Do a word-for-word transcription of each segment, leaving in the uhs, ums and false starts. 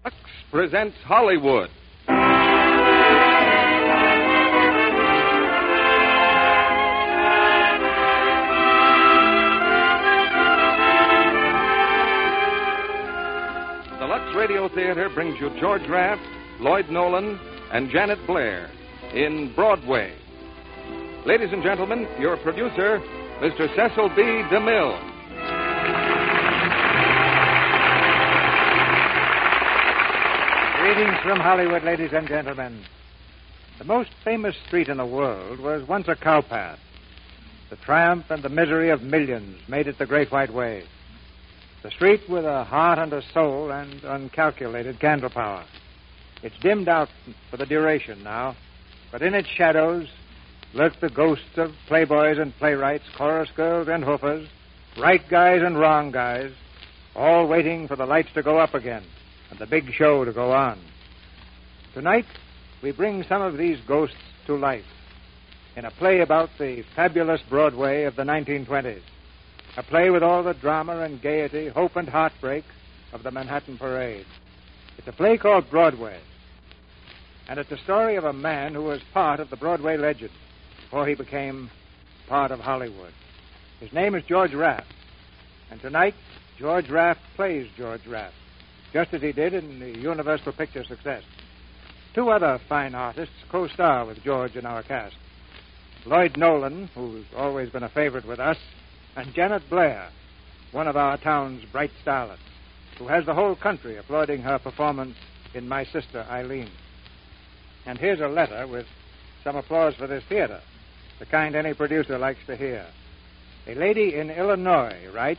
Lux presents Hollywood. The Lux Radio Theater brings you George Raft, Lloyd Nolan, and Janet Blair in Broadway. Ladies and gentlemen, your producer, Mister Cecil B. DeMille. Greetings from Hollywood, ladies and gentlemen. The most famous street in the world was once a cowpath. The triumph and the misery of millions made it the Great White Way. The street with a heart and a soul and uncalculated candle power. It's dimmed out for the duration now, but in its shadows lurk the ghosts of playboys and playwrights, chorus girls and hoofers, right guys and wrong guys, all waiting for the lights to go up again and the big show to go on. Tonight, we bring some of these ghosts to life in a play about the fabulous Broadway of the nineteen twenties, a play with all the drama and gaiety, hope and heartbreak of the Manhattan Parade. It's a play called Broadway, and it's the story of a man who was part of the Broadway legend before he became part of Hollywood. His name is George Raft, and tonight, George Raft plays George Raft, just as he did in the Universal Picture success. Two other fine artists co-star with George in our cast. Lloyd Nolan, who's always been a favorite with us, and Janet Blair, one of our town's bright starlets, who has the whole country applauding her performance in My Sister Eileen. And here's a letter with some applause for this theater, the kind any producer likes to hear. A lady in Illinois writes,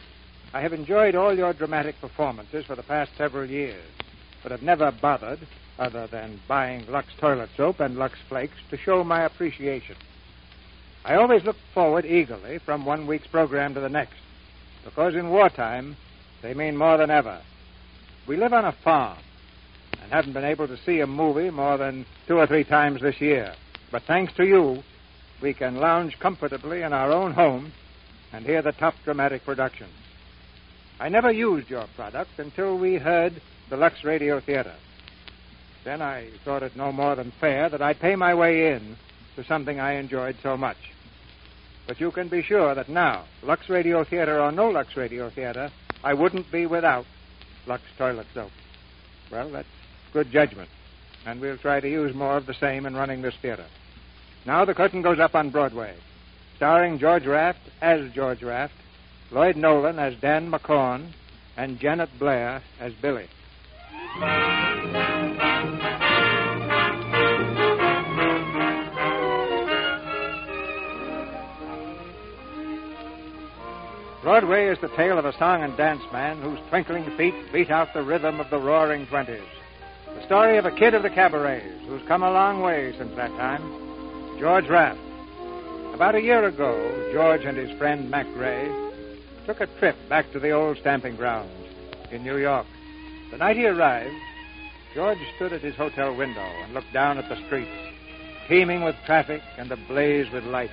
I have enjoyed all your dramatic performances for the past several years, but have never bothered, other than buying Lux toilet soap and Lux Flakes, to show my appreciation. I always look forward eagerly from one week's program to the next, because in wartime, they mean more than ever. We live on a farm and haven't been able to see a movie more than two or three times this year. But thanks to you, we can lounge comfortably in our own home and hear the top dramatic productions. I never used your product until we heard the Lux Radio Theater. Then I thought it no more than fair that I'd pay my way in to something I enjoyed so much. But you can be sure that now, Lux Radio Theater or no Lux Radio Theater, I wouldn't be without Lux Toilet Soap. Well, that's good judgment, and we'll try to use more of the same in running this theater. Now the curtain goes up on Broadway, starring George Raft as George Raft, Lloyd Nolan as Dan McCorn, and Janet Blair as Billy. Broadway is the tale of a song and dance man whose twinkling feet beat out the rhythm of the roaring twenties. The story of a kid of the cabarets who's come a long way since that time, George Raft. About a year ago, George and his friend Mac Gray took a trip back to the old stamping grounds in New York. The night he arrived, George stood at his hotel window and looked down at the streets, teeming with traffic and ablaze with light.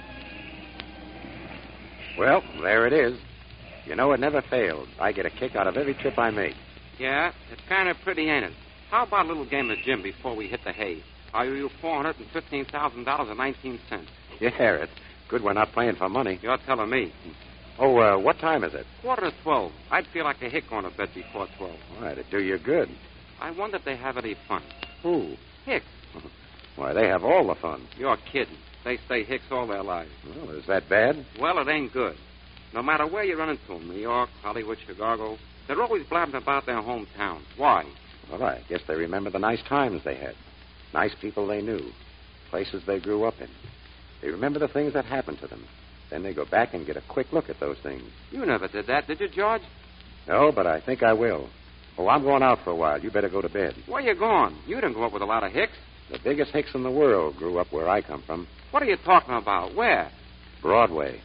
Well, there it is. You know, it never fails. I get a kick out of every trip I make. Yeah, it's kind of pretty, ain't it? How about a little game of Jim before we hit the hay? I owe you four hundred fifteen thousand dollars and nineteen cents. Yeah, it's good we're not playing for money. You're telling me. Oh, uh, what time is it? Quarter to twelve. I'd feel like a hick going to bed before twelve. Well, that'd do you good. I wonder if they have any fun. Who? Hicks. Why, they have all the fun. You're kidding. They stay hicks all their lives. Well, is that bad? Well, it ain't good. No matter where you run into them, New York, Hollywood, Chicago, they're always blabbing about their hometowns. Why? Well, I guess they remember the nice times they had. Nice people they knew. Places they grew up in. They remember the things that happened to them. Then they go back and get a quick look at those things. You never did that, did you, George? No, but I think I will. Oh, I'm going out for a while. You better go to bed. Where you going? You didn't grow up with a lot of hicks. The biggest hicks in the world grew up where I come from. What are you talking about? Where? Broadway.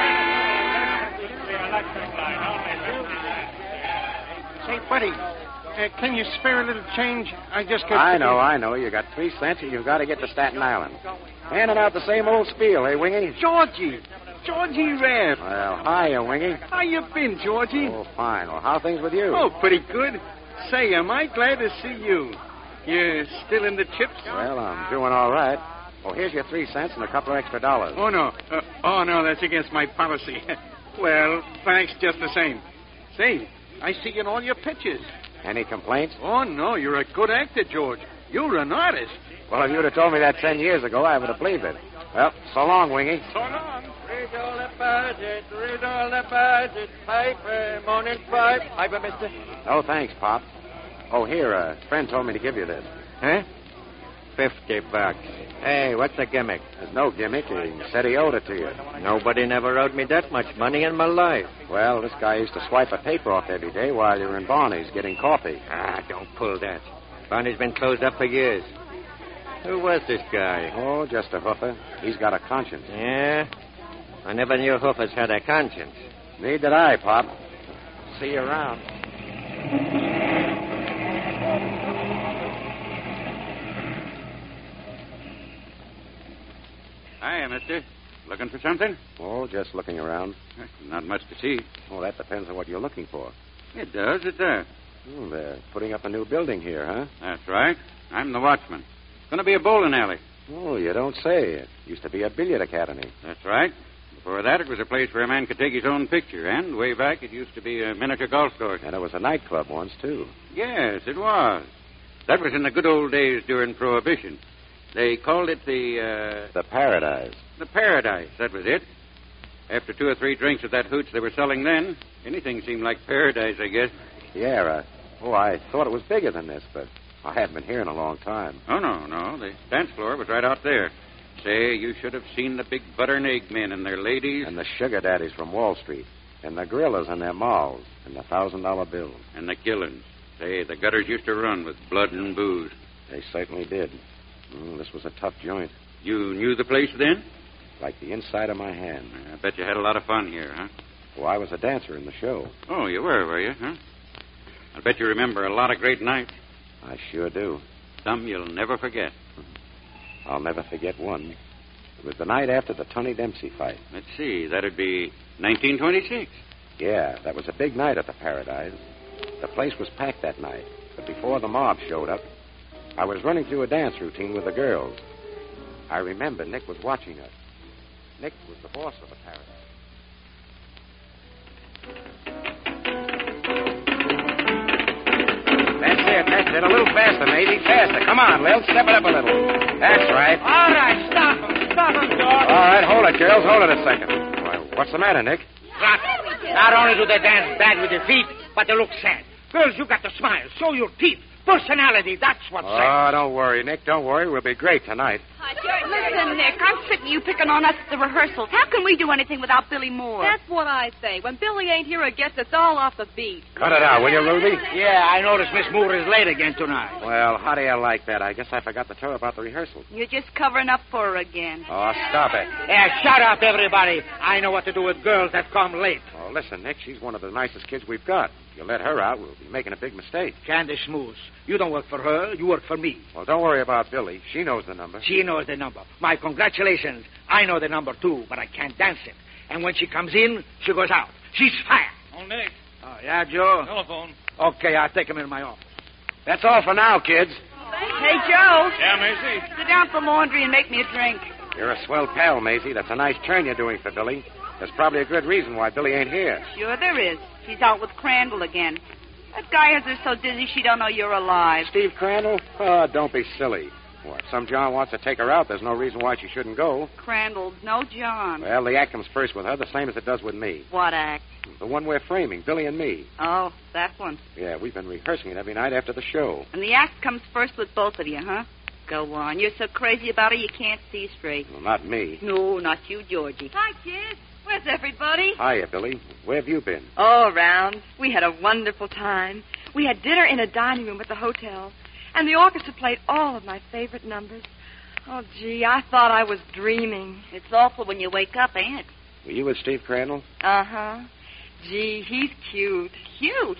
Say, buddy, Uh, can you spare a little change? I just got... I know, I know. You got three cents and you've got to get to Staten Island. Handing out the same old spiel, eh, Wingy? Georgie. Georgie Rabb. Well, hiya, Wingy. How you been, Georgie? Oh, fine. Well, how things with you? Oh, pretty good. Say, am I glad to see you. You're still in the chips? Well, I'm doing all right. Oh, here's your three cents and a couple of extra dollars. Oh, no. Uh, oh, no, that's against my policy. Well, thanks just the same. Say, I see you in all your pictures. Any complaints? Oh, no, you're a good actor, George. You're an artist. Well, if you'd have told me that ten years ago, I would have believed it. Well, so long, Wingy. So long. Read all about it, read all about it. Piper, morning pipe. Piper, mister. Oh, thanks, Pop. Oh, here, a friend told me to give you this. Huh? Fifty bucks. Hey, what's the gimmick? There's no gimmick. He said he owed it to you. Nobody never owed me that much money in my life. Well, this guy used to swipe a paper off every day while you were in Barney's getting coffee. Ah, don't pull that. Barney's been closed up for years. Who was this guy? Oh, just a hoofer. He's got a conscience. Yeah? I never knew hoofers had a conscience. Neither did I, Pop. See you around. Hiya, mister. Looking for something? Oh, just looking around. Not much to see. Oh, that depends on what you're looking for. It does, it does. Oh, they're putting up a new building here, huh? That's right. I'm the watchman. It's going to be a bowling alley. Oh, you don't say. It used to be a billiard academy. That's right. Before that, it was a place where a man could take his own picture. And way back, it used to be a miniature golf course. And it was a nightclub once, too. Yes, it was. That was in the good old days during Prohibition. They called it the, uh... The Paradise. The Paradise, that was it. After two or three drinks of that hooch they were selling then, anything seemed like paradise, I guess. Yeah, uh, oh, I thought it was bigger than this, but I haven't been here in a long time. Oh, no, no. The dance floor was right out there. Say, you should have seen the big butter and egg men and their ladies. And the sugar daddies from Wall Street. And the gorillas and their malls. And the thousand dollar bills. And the killings. Say, the gutters used to run with blood and booze. They certainly did. Mm, this was a tough joint. You knew the place then? Like the inside of my hand. I bet you had a lot of fun here, huh? Well, I was a dancer in the show. Oh, you were, were you, huh? I bet you remember a lot of great nights. I sure do. Some you'll never forget. I'll never forget one. It was the night after the Tony Dempsey fight. Let's see, that'd be nineteen twenty-six. Yeah, that was a big night at the Paradise. The place was packed that night. But before the mob showed up, I was running through a dance routine with the girls. I remember Nick was watching us. Nick was the boss of the Paradise. That's it, that's it. A little faster, maybe. Faster. Come on, Lil. Step it up a little. That's right. All right, stop him. Stop him, George. All right, hold it, girls. Hold it a second. Well, what's the matter, Nick? Rock. Not only do they dance bad with their feet, but they look sad. Girls, you got to smile. Show your teeth. Personality, that's what's Oh, sad. don't worry, Nick. Don't worry. We'll be great tonight. Listen, Nick, I'm sick of you picking on us at the rehearsals. How can we do anything without Billy Moore? That's what I say. When Billy ain't here, it gets us all off the beat. Cut it out, will you, Ruby? Yeah, I noticed Miss Moore is late again tonight. Well, how do you like that? I guess I forgot to tell her about the rehearsal. You're just covering up for her again. Oh, stop it. Yeah, shut up, everybody. I know what to do with girls that come late. Oh, listen, Nick, she's one of the nicest kids we've got. If you let her out, we'll be making a big mistake. Candace Moose, you don't work for her. You work for me. Well, don't worry about Billy. She knows the number. She knows the number. My congratulations. I know the number, too, but I can't dance it. And when she comes in, she goes out. She's fired. Oh, Nick. Oh, yeah, Joe? Telephone. Okay, I'll take him in my office. That's all for now, kids. Hey, Joe. Yeah, Macy? Sit down for laundry and make me a drink. You're a swell pal, Maisie. That's a nice turn you're doing for Billy. There's probably a good reason why Billy ain't here. Sure there is. She's out with Crandall again. That guy has her so dizzy she don't know you're alive. Steve Crandall? Oh, don't be silly. What, some John wants to take her out. There's no reason why she shouldn't go. Crandall, no John. Well, the act comes first with her, the same as it does with me. What act? The one we're framing, Billy and me. Oh, that one. Yeah, we've been rehearsing it every night after the show. And the act comes first with both of you, huh? Go on. You're so crazy about her you can't see straight. Well, not me. No, not you, Georgie. Hi, kids. Where's everybody? Hiya, Billy. Where have you been? All around. We had a wonderful time. We had dinner in a dining room at the hotel, and the orchestra played all of my favorite numbers. Oh, gee, I thought I was dreaming. It's awful when you wake up, ain't it? Were you with Steve Crandall? Uh-huh. Gee, he's cute. Cute?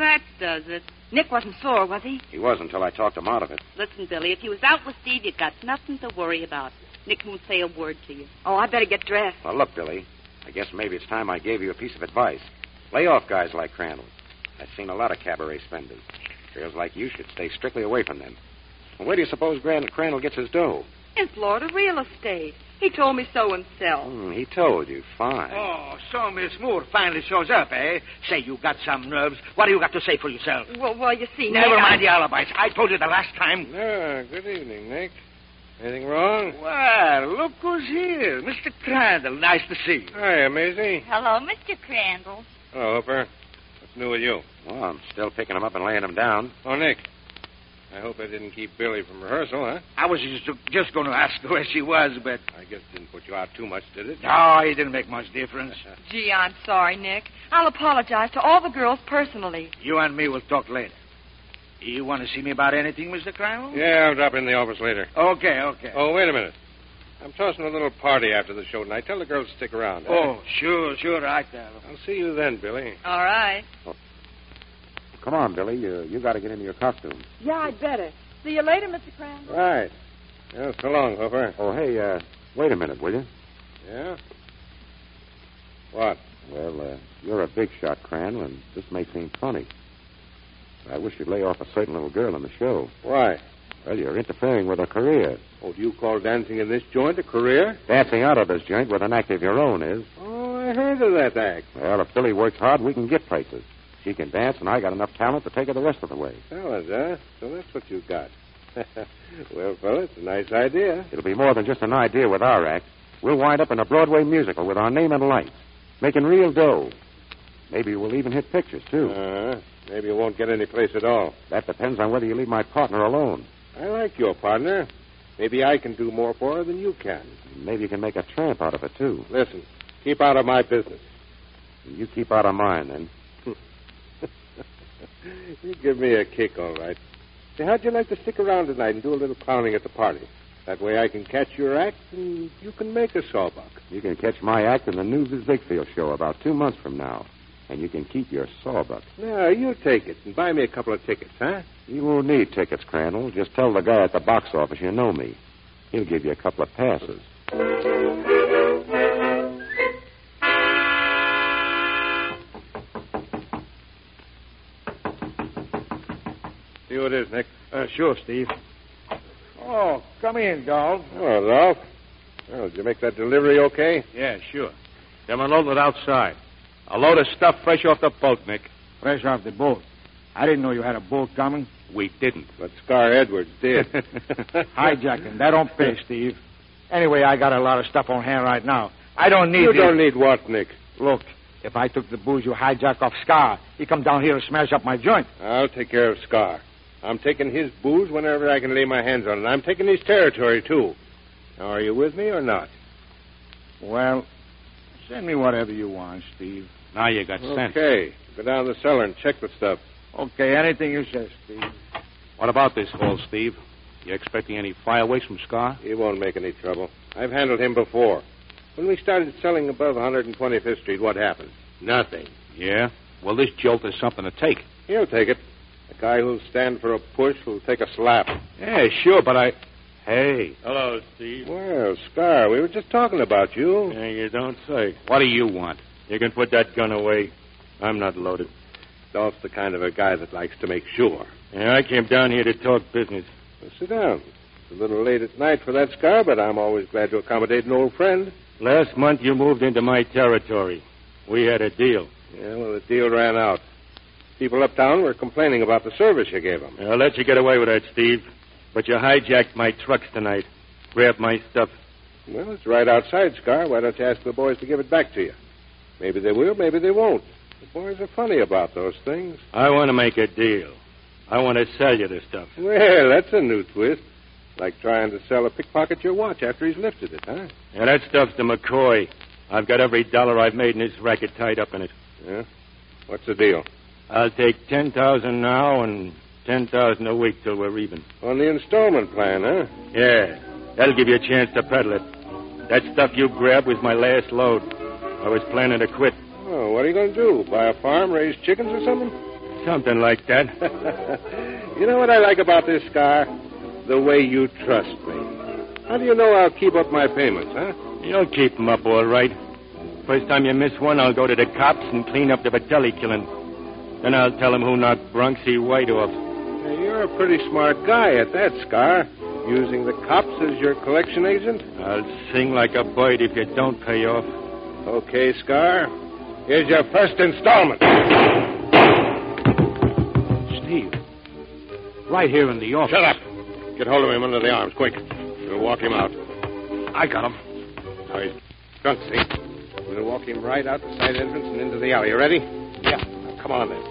that does it. Nick wasn't sore, was he? He was until I talked him out of it. Listen, Billy, if he was out with Steve, you got nothing to worry about. Nick won't say a word to you. Oh, I better get dressed. Well, look, Billy, I guess maybe it's time I gave you a piece of advice. Lay off guys like Crandall. I've seen a lot of cabaret spenders. Girls like you should stay strictly away from them. Well, where do you suppose Grand Crandall gets his dough? In Florida real estate. He told me so himself. Hmm, he told you. Fine. Oh, so Miss Moore finally shows up, eh? Say, you got some nerves. What do you got to say for yourself? Well, well, you see, Never Nick, mind I... the alibis. I told you the last time. Ah, good evening, Nick. Anything wrong? Well, look who's here. Mister Crandall. Nice to see you. Hi, Maisie. Hello, Mister Crandall. Hello, Hooper. What's new with you? Well, I'm still picking him up and laying him down. Oh, Nick. I hope I didn't keep Billy from rehearsal, huh? I was just, just going to ask her where she was, but... I guess it didn't put you out too much, did it? No, it didn't make much difference. Gee, I'm sorry, Nick. I'll apologize to all the girls personally. You and me will talk later. You want to see me about anything, Mister Crandall? Yeah, I'll drop in the office later. Okay, okay. Oh, wait a minute. I'm tossing a little party after the show tonight. Tell the girls to stick around. eh? Oh, sure, sure, right there. I'll see you then, Billy. All right. Come on, Billy. You, you got to get into your costume. Yeah, I'd better. See you later, Mister Crandall. Right. Yeah, so long, Hooper. Oh, hey, uh, wait a minute, will you? Yeah? What? Well, uh, you're a big shot, Crandall, and this may seem funny. I wish you'd lay off a certain little girl in the show. Why? Well, you're interfering with her career. Oh, do you call dancing in this joint a career? Dancing out of this joint with an act of your own is. Oh, I heard of that act. Well, if Billy works hard, we can get places. She can dance, and I got enough talent to take her the rest of the way. Fellas, huh? So that's what you got. Well, fella, it's a nice idea. It'll be more than just an idea with our act. We'll wind up in a Broadway musical with our name and lights, making real dough. Maybe we'll even hit pictures, too. Uh-huh. Maybe you won't get any place at all. That depends on whether you leave my partner alone. I like your partner. Maybe I can do more for her than you can. Maybe you can make a tramp out of it, too. Listen, keep out of my business. You keep out of mine, then. You give me a kick, all right. Say, how'd you like to stick around tonight and do a little clowning at the party? That way I can catch your act and you can make a sawbuck. You can catch my act in the News of Ziegfeld show about two months from now. And you can keep your sawbuck. No, you take it and buy me a couple of tickets, huh? You won't need tickets, Crandall. Just tell the guy at the box office you know me. He'll give you a couple of passes. See who it is, Nick. Uh, sure, Steve. Oh, come in, Dolph. Oh, Ralph. Well, did you make that delivery okay? Yeah, sure. Them unloaded outside. A load of stuff fresh off the boat, Nick. Fresh off the boat. I didn't know you had a boat coming. We didn't. But Scar Edwards did. Hijacking. That don't pay, Steve. Anyway, I got a lot of stuff on hand right now. I don't need You the... don't need what, Nick? Look, if I took the booze you hijacked off Scar, he come down here and smash up my joint. I'll take care of Scar. I'm taking his booze whenever I can lay my hands on it. I'm taking his territory, too. Now, are you with me or not? Well, send me whatever you want, Steve. Now you got sense. Okay. Go down the cellar and check the stuff. Okay, anything you say, Steve. What about this haul, Steve? You expecting any fireworks from Scar? He won't make any trouble. I've handled him before. When we started selling above one hundred twenty-fifth Street, what happened? Nothing. Yeah? Well, this jolt is something to take. He'll take it. A guy who'll stand for a push will take a slap. Yeah, sure, but I... Hey. Hello, Steve. Well, Scar, we were just talking about you. Yeah, you don't say. What do you want? You can put that gun away. I'm not loaded. Dolph's the kind of a guy that likes to make sure. Yeah, I came down here to talk business. Well, sit down. It's a little late at night for that, Scar, but I'm always glad to accommodate an old friend. Last month you moved into my territory. We had a deal. Yeah, well, the deal ran out. People uptown were complaining about the service you gave them. I'll let you get away with that, Steve. But you hijacked my trucks tonight. Grabbed my stuff. Well, it's right outside, Scar. Why don't you ask the boys to give it back to you? Maybe they will, maybe they won't. The boys are funny about those things. I want to make a deal. I want to sell you this stuff. Well, that's a new twist. Like trying to sell a pickpocket your watch after he's lifted it, huh? Yeah, that stuff's to McCoy. I've got every dollar I've made in this racket tied up in it. Yeah? What's the deal? I'll take ten thousand now and ten thousand a week till we're even. On the installment plan, huh? Yeah. That'll give you a chance to peddle it. That stuff you grabbed was my last load. I was planning to quit. Oh, what are you going to do? Buy a farm, raise chickens or something? Something like that. You know what I like about this, Scar? The way you trust me. How do you know I'll keep up my payments, huh? You'll keep 'em up all right. First time you miss one, I'll go to the cops and clean up the Vitelli killing. Then I'll tell 'em who knocked Bronxy White off. Hey, you're a pretty smart guy at that, Scar. Using the cops as your collection agent? I'll sing like a bird if you don't pay off. Okay, Scar. Here's your first installment. Steve. Right here in the office. Shut up. Get hold of him under the arms, quick. We'll walk him out. I got him. Now he's drunk, see? We'll walk him right out the side entrance and into the alley. You ready? Yeah. Now, come on, then.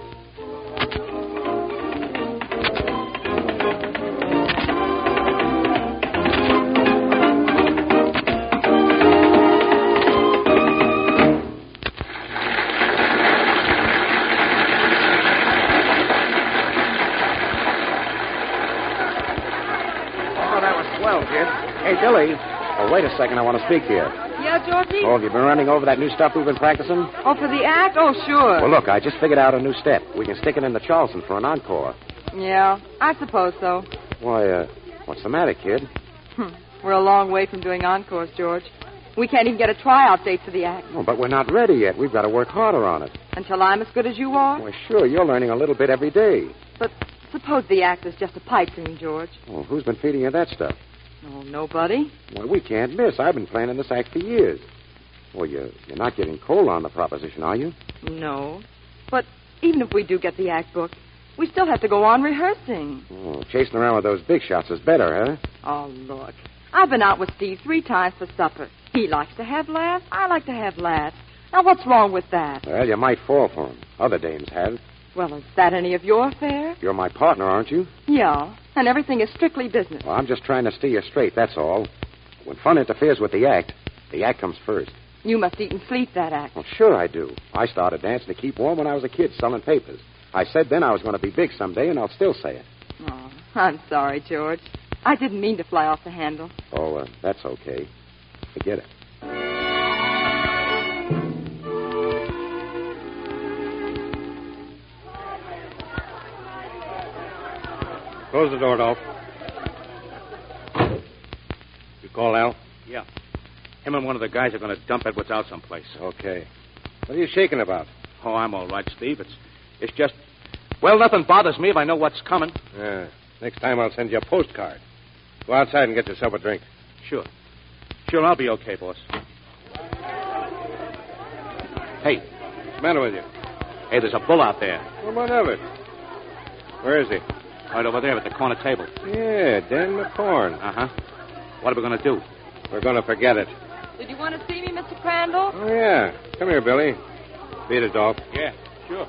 Hey, Billy. Oh, wait a second. I want to speak to you. Yeah, Georgie? Oh, have you been running over that new stuff we've been practicing? Oh, for the act? Oh, sure. Well, look, I just figured out a new step. We can stick it in the Charleston for an encore. Yeah, I suppose so. Why, uh, what's the matter, kid? Hmm. We're a long way from doing encores, George. We can't even get a tryout date for the act. Oh, but we're not ready yet. We've got to work harder on it. Until I'm as good as you are? Well, sure, you're learning a little bit every day. But suppose the act is just a pipe dream, George. Well, who's been feeding you that stuff? Oh, nobody. Well, we can't miss. I've been planning this act for years. Well, you're, you're not getting cold on the proposition, are you? No. But even if we do get the act booked, we still have to go on rehearsing. Oh, chasing around with those big shots is better, huh? Oh, look. I've been out with Steve three times for supper. He likes to have laughs. I like to have laughs. Now, what's wrong with that? Well, you might fall for him. Other dames have. Well, is that any of your affair? You're my partner, aren't you? Yeah, and everything is strictly business. Well, I'm just trying to steer you straight, that's all. When fun interferes with the act, the act comes first. You must eat and sleep that act. Well, sure I do. I started dancing to keep warm when I was a kid selling papers. I said then I was going to be big someday, and I'll still say it. Oh, I'm sorry, George. I didn't mean to fly off the handle. Oh, uh, that's okay. Forget it. Close the door, Dolph. You call Al? Yeah. Him and one of the guys are going to dump Edwards out someplace. Okay. What are you shaking about? Oh, I'm all right, Steve. It's it's just... Well, nothing bothers me if I know what's coming. Yeah. Next time I'll send you a postcard. Go outside and get yourself a drink. Sure. Sure, I'll be okay, boss. Hey. What's the matter with you? Hey, there's a bull out there. Well, what of it? Where is he? Right over there at the corner table. Yeah, Dan McCorn. Uh-huh. What are we going to do? We're going to forget it. Did you want to see me, Mister Crandall? Oh, yeah. Come here, Billy. Beat it, Dolph. Yeah, sure.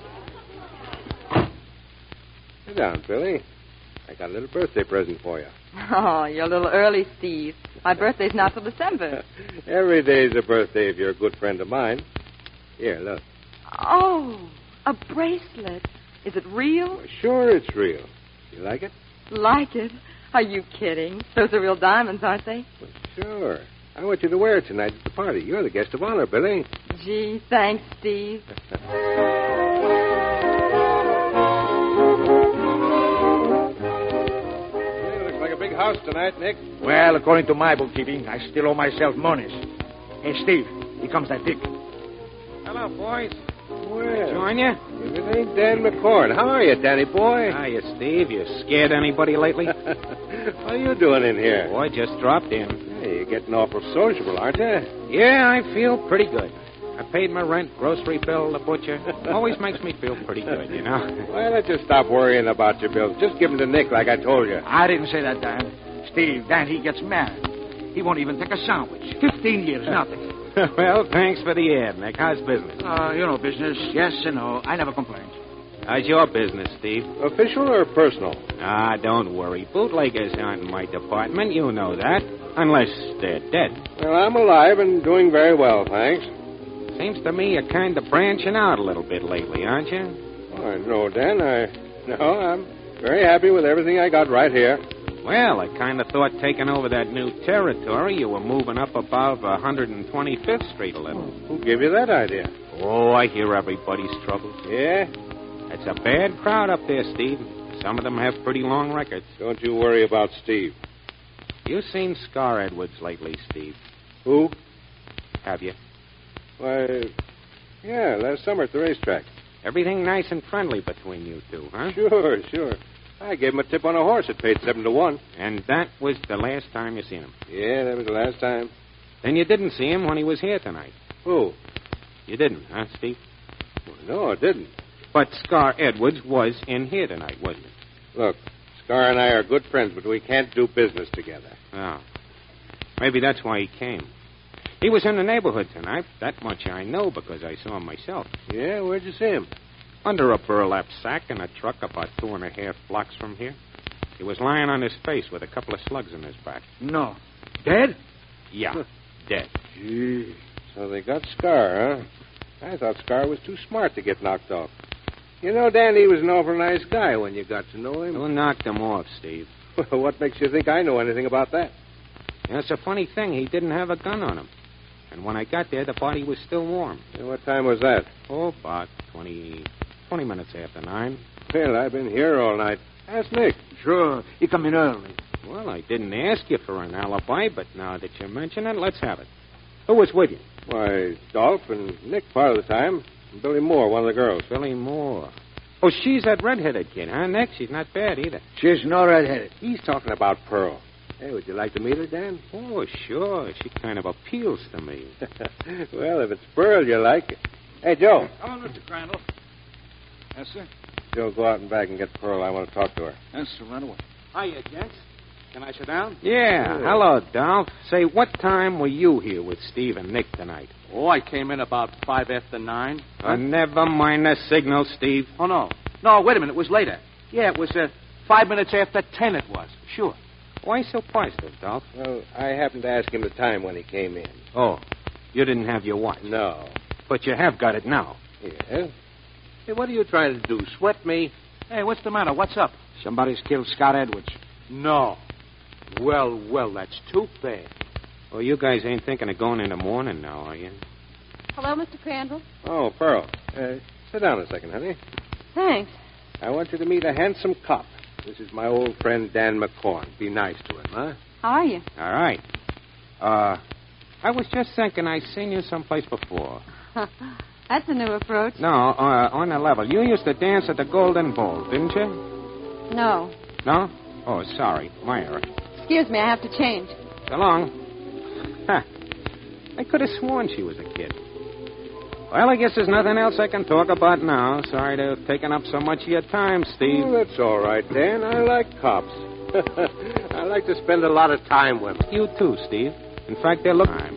Sit down, Billy. I got a little birthday present for you. Oh, you're a little early, Steve. My birthday's not till December. Every day's a birthday if you're a good friend of mine. Here, look. Oh, a bracelet. Is it real? Well, sure it's real. You like it? Like it? Are you kidding? Those are real diamonds, aren't they? Well, sure. I want you to wear it tonight at the party. You're the guest of honor, Billy. Gee, thanks, Steve. Big house tonight, Nick. Well, according to my bookkeeping, I still owe myself monies. Hey, Steve, here comes that dick. Hello, boys. Well, Join you? If it ain't Dan McCorn. How are you, Danny boy? Hiya, Steve. You scared anybody lately? What are you doing in here? Boy, just dropped in. Hey, you're getting awful sociable, aren't you? Yeah, I feel pretty good. I paid my rent, grocery bill, the butcher. Always makes me feel pretty good, you know. Why don't you stop worrying about your bills? Just give them to Nick like I told you. I didn't say that, Dan. Steve, Dan, he gets mad. He won't even take a sandwich. Fifteen years, nothing. Well, thanks for the ad, Nick. How's business? Uh, you know, business. Yes and no. I never complained. How's your business, Steve? Official or personal? Ah, don't worry. Bootleggers aren't in my department. You know that. Unless they're dead. Well, I'm alive and doing very well, thanks. Seems to me you're kind of branching out a little bit lately, aren't you? Oh, no, Dan. I, no, I'm very happy with everything I got right here. Well, I kind of thought taking over that new territory, you were moving up above one hundred twenty-fifth Street a little. Who gave you that idea? Oh, I hear everybody's troubles. Yeah? It's a bad crowd up there, Steve. Some of them have pretty long records. Don't you worry about Steve. You seen Scar Edwards lately, Steve? Who? Have you? Why, yeah, last summer at the racetrack. Everything nice and friendly between you two, huh? Sure, sure. I gave him a tip on a horse that paid seven to one. And that was the last time you seen him? Yeah, that was the last time. Then you didn't see him when he was here tonight. Who? You didn't, huh, Steve? Well, no, I didn't. But Scar Edwards was in here tonight, wasn't he? Look, Scar and I are good friends, but we can't do business together. Oh. Maybe that's why he came. He was in the neighborhood tonight. That much I know because I saw him myself. Yeah, where'd you see him? Under a burlap sack in a truck about two and a half blocks from here. He was lying on his face with a couple of slugs in his back. No. Dead? Yeah, dead. Gee. So they got Scar, huh? I thought Scar was too smart to get knocked off. You know, Dan, he was an awful nice guy when you got to know him. Who knocked him off, Steve? Well, what makes you think I know anything about that? You know, it's a funny thing. He didn't have a gun on him. And when I got there, the body was still warm. And what time was that? Oh, about twenty, twenty minutes after nine. Well, I've been here all night. Ask Nick. Sure. He come in early. Well, I didn't ask you for an alibi, but now that you mention it, let's have it. Who was with you? Why, Dolph and Nick part of the time. And Billy Moore, one of the girls. Billy Moore. Oh, she's that redheaded kid, huh, Nick? She's not bad either. She's no redheaded. He's talking about Pearl. Hey, would you like to meet her, Dan? Oh, sure. She kind of appeals to me. Well, if it's Pearl you like. Hey, Joe. Hello, Mister Crandall. Yes, sir? Joe, go out and back and get Pearl. I want to talk to her. Yes, sir. Right away. Hiya, gents. Can I sit down? Yeah. Sure. Hello, Dolph. Say, what time were you here with Steve and Nick tonight? Oh, I came in about five after nine. Uh, never mind the signal, Steve. Oh, no. No, wait a minute. It was later. Yeah, it was uh, five minutes after ten it was. Sure. Why so positive, Dolph? Well, I happened to ask him the time when he came in. Oh, you didn't have your watch? No. But you have got it now. Yeah? Hey, what are you trying to do, sweat me? Hey, what's the matter? What's up? Somebody's killed Scott Edwards. No. Well, well, that's too bad. Well, you guys ain't thinking of going in the morning now, are you? Hello, Mister Crandall. Oh, Pearl. Uh, sit down a second, honey. Thanks. I want you to meet a handsome cop. This is my old friend, Dan McCorn. Be nice to him, huh? How are you? All right. Uh, I was just thinking I seen you someplace before. That's a new approach. No, uh, on the level. You used to dance at the Golden Bowl, didn't you? No. No? Oh, sorry. My error. Excuse me, I have to change. So long. Huh. I could have sworn she was a kid. Well, I guess there's nothing else I can talk about now. Sorry to have taken up so much of your time, Steve. Oh, that's all right, Dan. I like cops. I like to spend a lot of time with them. You too, Steve. In fact, they look time.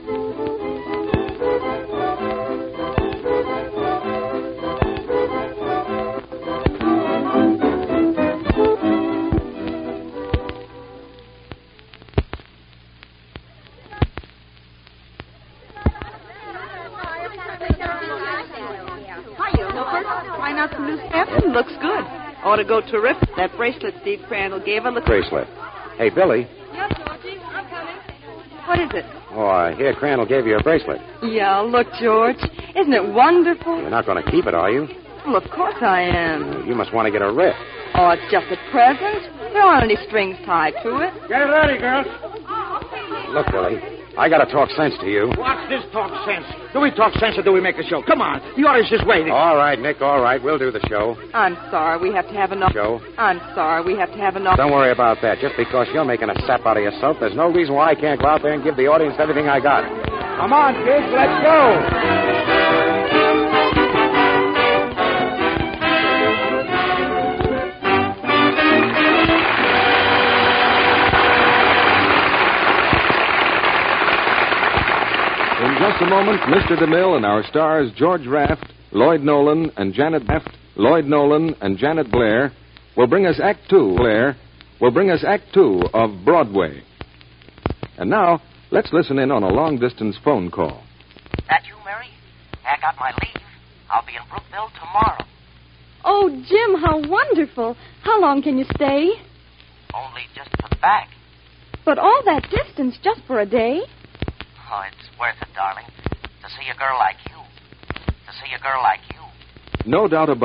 Trying out some new sampling. Looks good. Ought to go terrific. That bracelet Steve Crandall gave her looks... Bracelet. Hey, Billy. Yes, Georgie, I'm coming. What is it? Oh, I hear Crandall gave you a bracelet. Yeah, look, George. Isn't it wonderful? You're not going to keep it, are you? Well, of course I am. You must want to get a wrist. Oh, it's just a present. There aren't any strings tied to it. Get it ready, girls. Look, Billy, I got to talk sense to you. What's this talk sense? Do we talk sense or do we make a show? Come on. The audience is waiting. All right, Nick, all right. We'll do the show. I'm sorry. We have to have enough. Show? I'm sorry. We have to have enough. Don't worry about that. Just because you're making a sap out of yourself, there's no reason why I can't go out there and give the audience everything I got. Come on, kids. Let's go. In just a moment, Mister DeMille and our stars George Raft, Lloyd Nolan, and Janet Raft, Lloyd Nolan, and Janet Blair will bring us Act Two. Blair will bring us Act Two of Broadway. And now, let's listen in on a long-distance phone call. That you, Mary? I got my leave. I'll be in Brookville tomorrow. Oh, Jim, how wonderful. How long can you stay? Only just put back. But all that distance just for a day? Oh, it's worth it, darling. To see a girl like you. To see a girl like you. No doubt about it.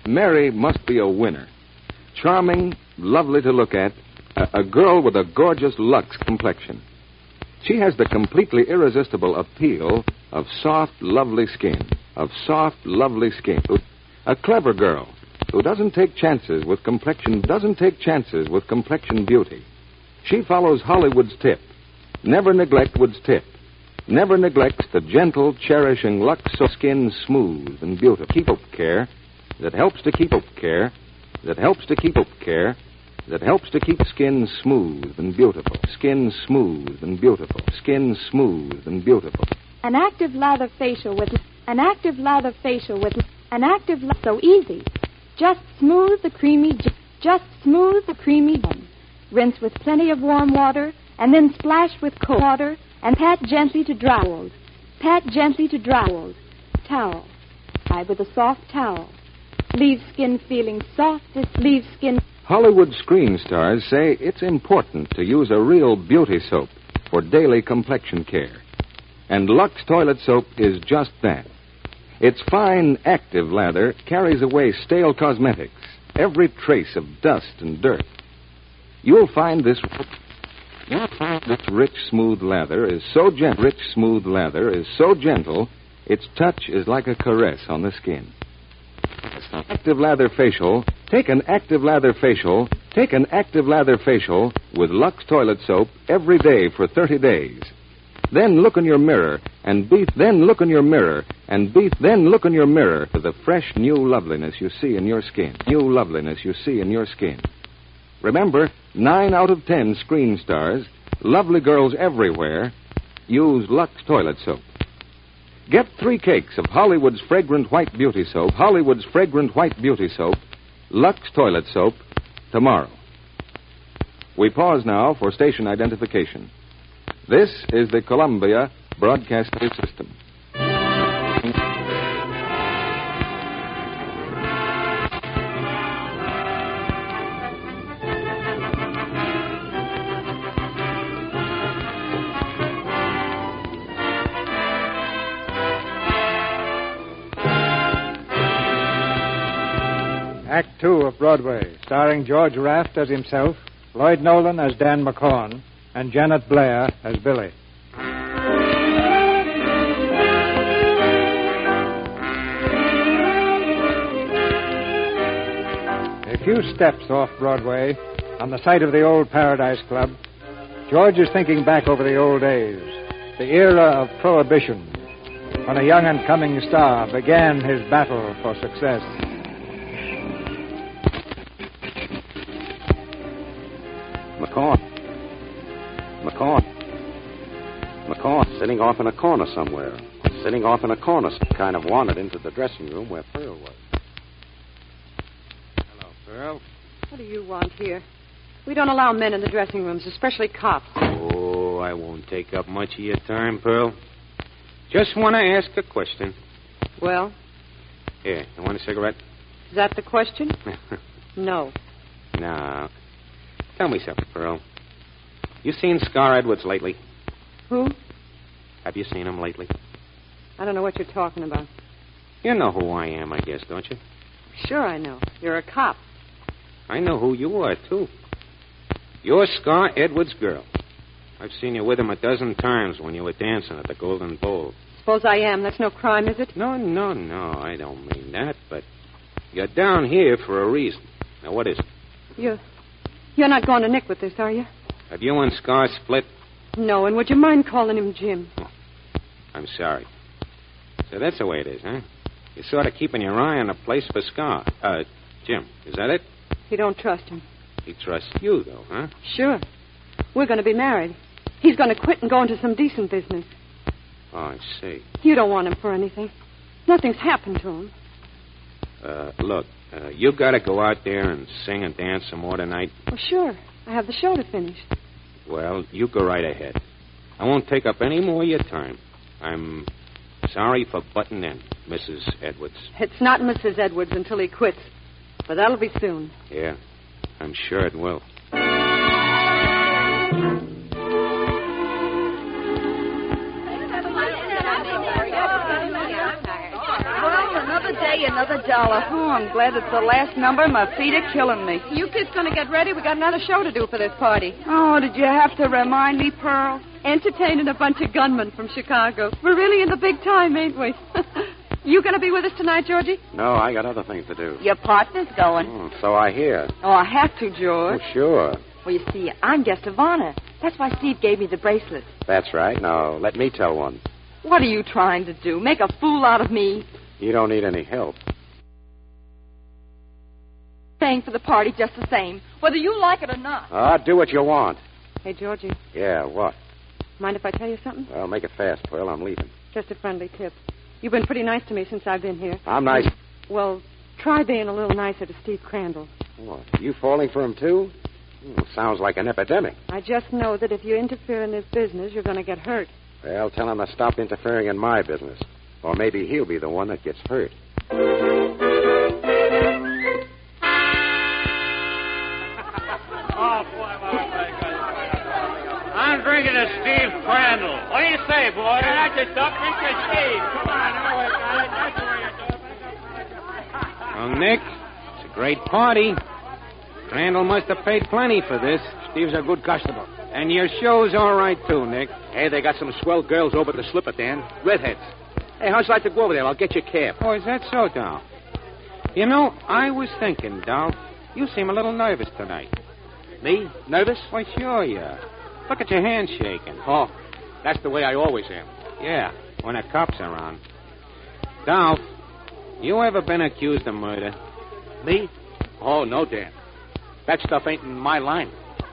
Mary must be a winner. Charming, lovely to look at, a, a girl with a gorgeous Lux complexion. She has the completely irresistible appeal of soft, lovely skin, of soft, lovely skin. A clever girl who doesn't take chances with complexion, doesn't take chances with complexion beauty. She follows Hollywood's tip. Never neglect Wood's tip. Never neglects the gentle, cherishing Lux skin smooth and beautiful. Keep up care that helps to keep up care that helps to keep up care that helps to keep skin smooth and beautiful. Skin smooth and beautiful. Skin smooth and beautiful. An active lather facial with an active lather facial with an active la- so easy. Just smooth the creamy just smooth the creamy bone. Rinse with plenty of warm water and then splash with cold water and pat gently to dry. Pat gently to dry. Towel. Dry with a soft towel. Leave skin feeling soft as leave skin. Hollywood screen stars say it's important to use a real beauty soap for daily complexion care. And Lux toilet soap is just that. Its fine, active lather carries away stale cosmetics, every trace of dust and dirt. You'll find this You'll find this rich, smooth lather is so gentle. Rich, smooth lather is so gentle, its touch is like a caress on the skin. Active lather facial. Take an active lather facial. Take an active lather facial with Lux toilet soap every day for thirty days. Then look in your mirror and be. Then look in your mirror and be. Then look in your mirror for the fresh new loveliness you see in your skin. New loveliness you see in your skin. Remember, nine out of ten screen stars, lovely girls everywhere, use Lux toilet soap. Get three cakes of Hollywood's fragrant white beauty soap, Hollywood's fragrant white beauty soap, Lux toilet soap, tomorrow. We pause now for station identification. This is the Columbia Broadcasting System. Act Two of Broadway, starring George Raft as himself, Lloyd Nolan as Dan McCorn, and Janet Blair as Billy. A few steps off Broadway, on the site of the old Paradise Club, George is thinking back over the old days, the era of Prohibition, when a young and coming star began his battle for success. McCorn. McCorn. McCorn, sitting off in a corner somewhere. Sitting off in a corner, kind of wandered into the dressing room where Pearl was. Hello, Pearl. What do you want here? We don't allow men in the dressing rooms, especially cops. Oh, I won't take up much of your time, Pearl. Just want to ask a question. Well? Here, you want a cigarette? Is that the question? No. No. Tell me something, Pearl. You seen Scar Edwards lately? Who? Have you seen him lately? I don't know what you're talking about. You know who I am, I guess, don't you? Sure I know. You're a cop. I know who you are, too. You're Scar Edwards' girl. I've seen you with him a dozen times when you were dancing at the Golden Bowl. Suppose I am. That's no crime, is it? No, no, no. I don't mean that, but you're down here for a reason. Now, what is it? You... You're not going to Nick with this, are you? Have you and Scar split? No, and would you mind calling him Jim? Oh, I'm sorry. So that's the way it is, huh? You're sort of keeping your eye on a place for Scar. Uh, Jim, is that it? You don't trust him. He trusts you, though, huh? Sure. We're going to be married. He's going to quit and go into some decent business. Oh, I see. You don't want him for anything. Nothing's happened to him. Uh, look, uh, you got to go out there and sing and dance some more tonight. Well, sure. I have the show to finish. Well, you go right ahead. I won't take up any more of your time. I'm sorry for butting in, Missus Edwards. It's not Missus Edwards until he quits. But that'll be soon. Yeah, I'm sure it will. Another day Hey, another dollar. Oh, I'm glad it's the last number. My feet are killing me. You kids gonna get ready? We got another show to do for this party. Oh, did you have to remind me, Pearl? Entertaining a bunch of gunmen from Chicago. We're really in the big time, ain't we? You gonna be with us tonight, Georgie? No, I got other things to do. Your partner's going. Mm, so I hear. Oh, I have to, George. Oh, sure. Well, you see, I'm guest of honor. That's why Steve gave me the bracelet. That's right. Now, let me tell one. What are you trying to do? Make a fool out of me? You don't need any help. Staying for the party just the same, whether you like it or not. Ah, do what you want. Hey, Georgie. Yeah, what? Mind if I tell you something? Well, make it fast, Pearl. I'm leaving. Just a friendly tip. You've been pretty nice to me since I've been here. I'm nice. Well, try being a little nicer to Steve Crandall. What, you falling for him, too? Hmm, sounds like an epidemic. I just know that if you interfere in his business, you're going to get hurt. Well, tell him to stop interfering in my business. Or maybe he'll be the one that gets hurt. I'm drinking a Steve Crandall. What do you say, boy? That's a duck drink to Steve. Come on, anyway, guys. That's the way you do it. Well, Nick, it's a great party. Crandall must have paid plenty for this. Steve's a good customer. And your show's all right, too, Nick. Hey, they got some swell girls over at the Slipper, Dan. Redheads. Hey, how'd you like to go over there? I'll get you a cab. Oh, is that so, Dolph? You know, I was thinking, Dolph, you seem a little nervous tonight. Me? Nervous? Why, sure, yeah. Look at your hands shaking. Oh, that's the way I always am. Yeah, when a cop's around. Dolph, you ever been accused of murder? Me? Oh, no, Dan. That stuff ain't in my line.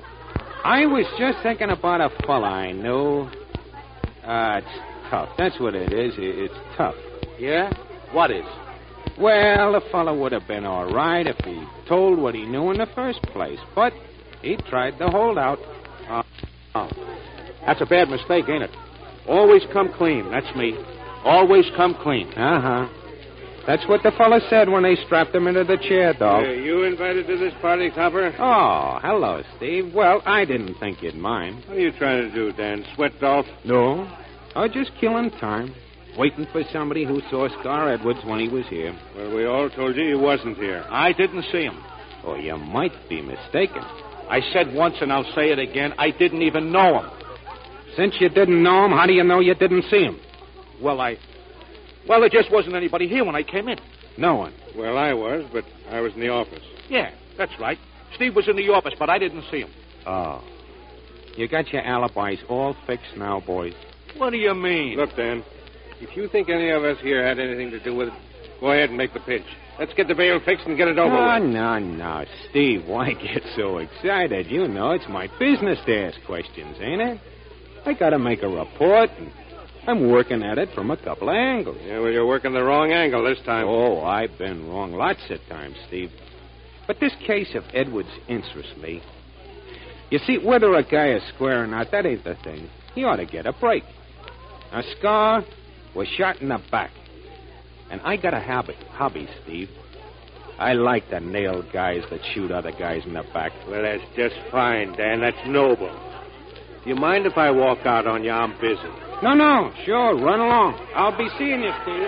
I was just thinking about a fella I knew. Ah, uh, it's tough. That's what it is. It's tough. Yeah? What is? Well, the fella would have been all right if he told what he knew in the first place. But he tried to hold out. Uh, oh. That's a bad mistake, ain't it? Always come clean. That's me. Always come clean. Uh-huh. That's what the fella said when they strapped him into the chair, Dolph. Uh, you invited to this party, Copper? Oh, hello, Steve. Well, I didn't think you'd mind. What are you trying to do, Dan? Sweat Dolph? No. I was just killing time. Waiting for somebody who saw Scar Edwards when he was here. Well, we all told you he wasn't here. I didn't see him. Oh, you might be mistaken. I said once, and I'll say it again, I didn't even know him. Since you didn't know him, how do you know you didn't see him? Well, I... Well, there just wasn't anybody here when I came in. No one? Well, I was, but I was in the office. Yeah, that's right. Steve was in the office, but I didn't see him. Oh. You got your alibis all fixed now, boys. What do you mean? Look, Dan, if you think any of us here had anything to do with it, go ahead and make the pitch. Let's get the bail fixed and get it over no, with. No, no, no. Steve, why get so excited? You know it's my business to ask questions, ain't it? I got to make a report, and I'm working at it from a couple of angles. Yeah, well, you're working the wrong angle this time. Oh, I've been wrong lots of times, Steve. But this case of Edwards interests me. You see, whether a guy is square or not, that ain't the thing. He ought to get a break. Now, Scar was shot in the back. And I got a habit, hobby, Steve. I like to nail guys that shoot other guys in the back. Well, that's just fine, Dan. That's noble. Do you mind if I walk out on you? I'm busy. No, no, sure, run along. I'll be seeing you, Steve.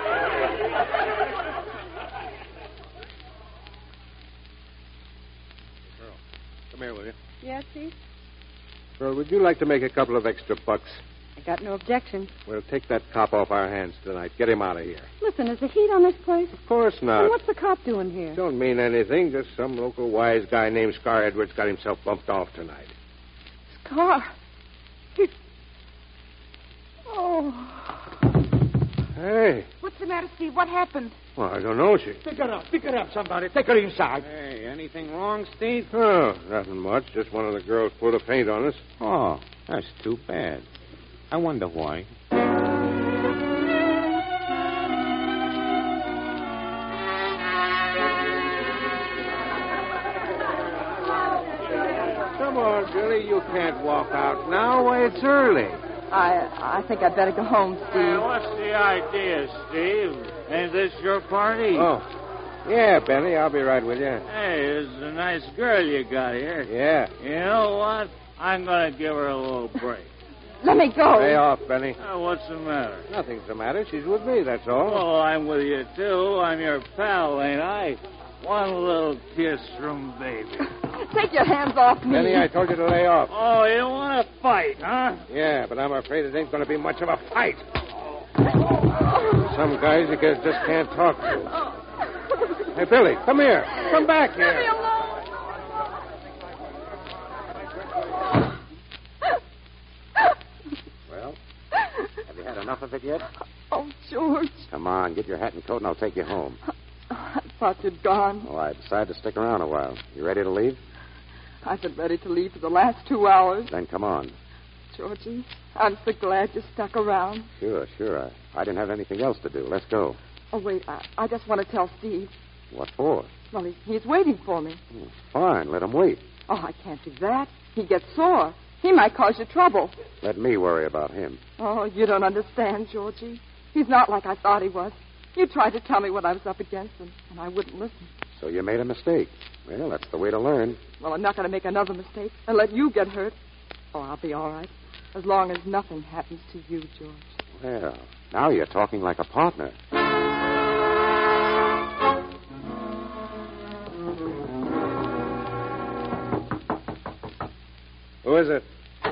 Pearl, come here, will you? Yes, Steve? Pearl, would you like to make a couple of extra bucks? I got no objection. We'll take that cop off our hands tonight. Get him out of here. Listen, is the heat on this place? Of course not. Well, what's the cop doing here? Don't mean anything. Just some local wise guy named Scar Edwards got himself bumped off tonight. Scar? He... Oh. Hey. What's the matter, Steve? What happened? Well, I don't know, she. Pick her up. Pick her up, somebody. Take her inside. Hey, anything wrong, Steve? Oh, nothing much. Just one of the girls pulled a feint on us. Oh, that's too bad. I wonder why. Come on, Billy. You can't walk out now. Why, it's early. I I think I'd better go home, Steve. Hey, what's the idea, Steve? Ain't this your party? Oh. Yeah, Benny, I'll be right with you. Hey, this is a nice girl you got here. Yeah. You know what? I'm going to give her a little break. Let me go. Lay off, Benny. Oh, what's the matter? Nothing's the matter. She's with me, that's all. Oh, I'm with you, too. I'm your pal, ain't I? One little kiss from baby. Take your hands off me. Benny, I told you to lay off. Oh, you want to fight, huh? Yeah, but I'm afraid it ain't going to be much of a fight. Some guys you guys just can't talk to. Hey, Billy, come here. Come back here. Leave me alone. Well, have you had enough of it yet? Oh, George. Come on, get your hat and coat and I'll take you home. I thought you'd gone. Oh, I decided to stick around a while. You ready to leave? I've been ready to leave for the last two hours. Then come on. Georgie, I'm so glad you stuck around. Sure, sure. I, I didn't have anything else to do. Let's go. Oh, wait. I, I just want to tell Steve. What for? Well, he's, he's waiting for me. Oh, fine. Let him wait. Oh, I can't do that. He gets sore. He might cause you trouble. Let me worry about him. Oh, you don't understand, Georgie. He's not like I thought he was. You tried to tell me what I was up against, and, and I wouldn't listen. So you made a mistake. Well, that's the way to learn. Well, I'm not going to make another mistake and let you get hurt. Oh, I'll be all right, as long as nothing happens to you, George. Well, now you're talking like a partner. Who is it?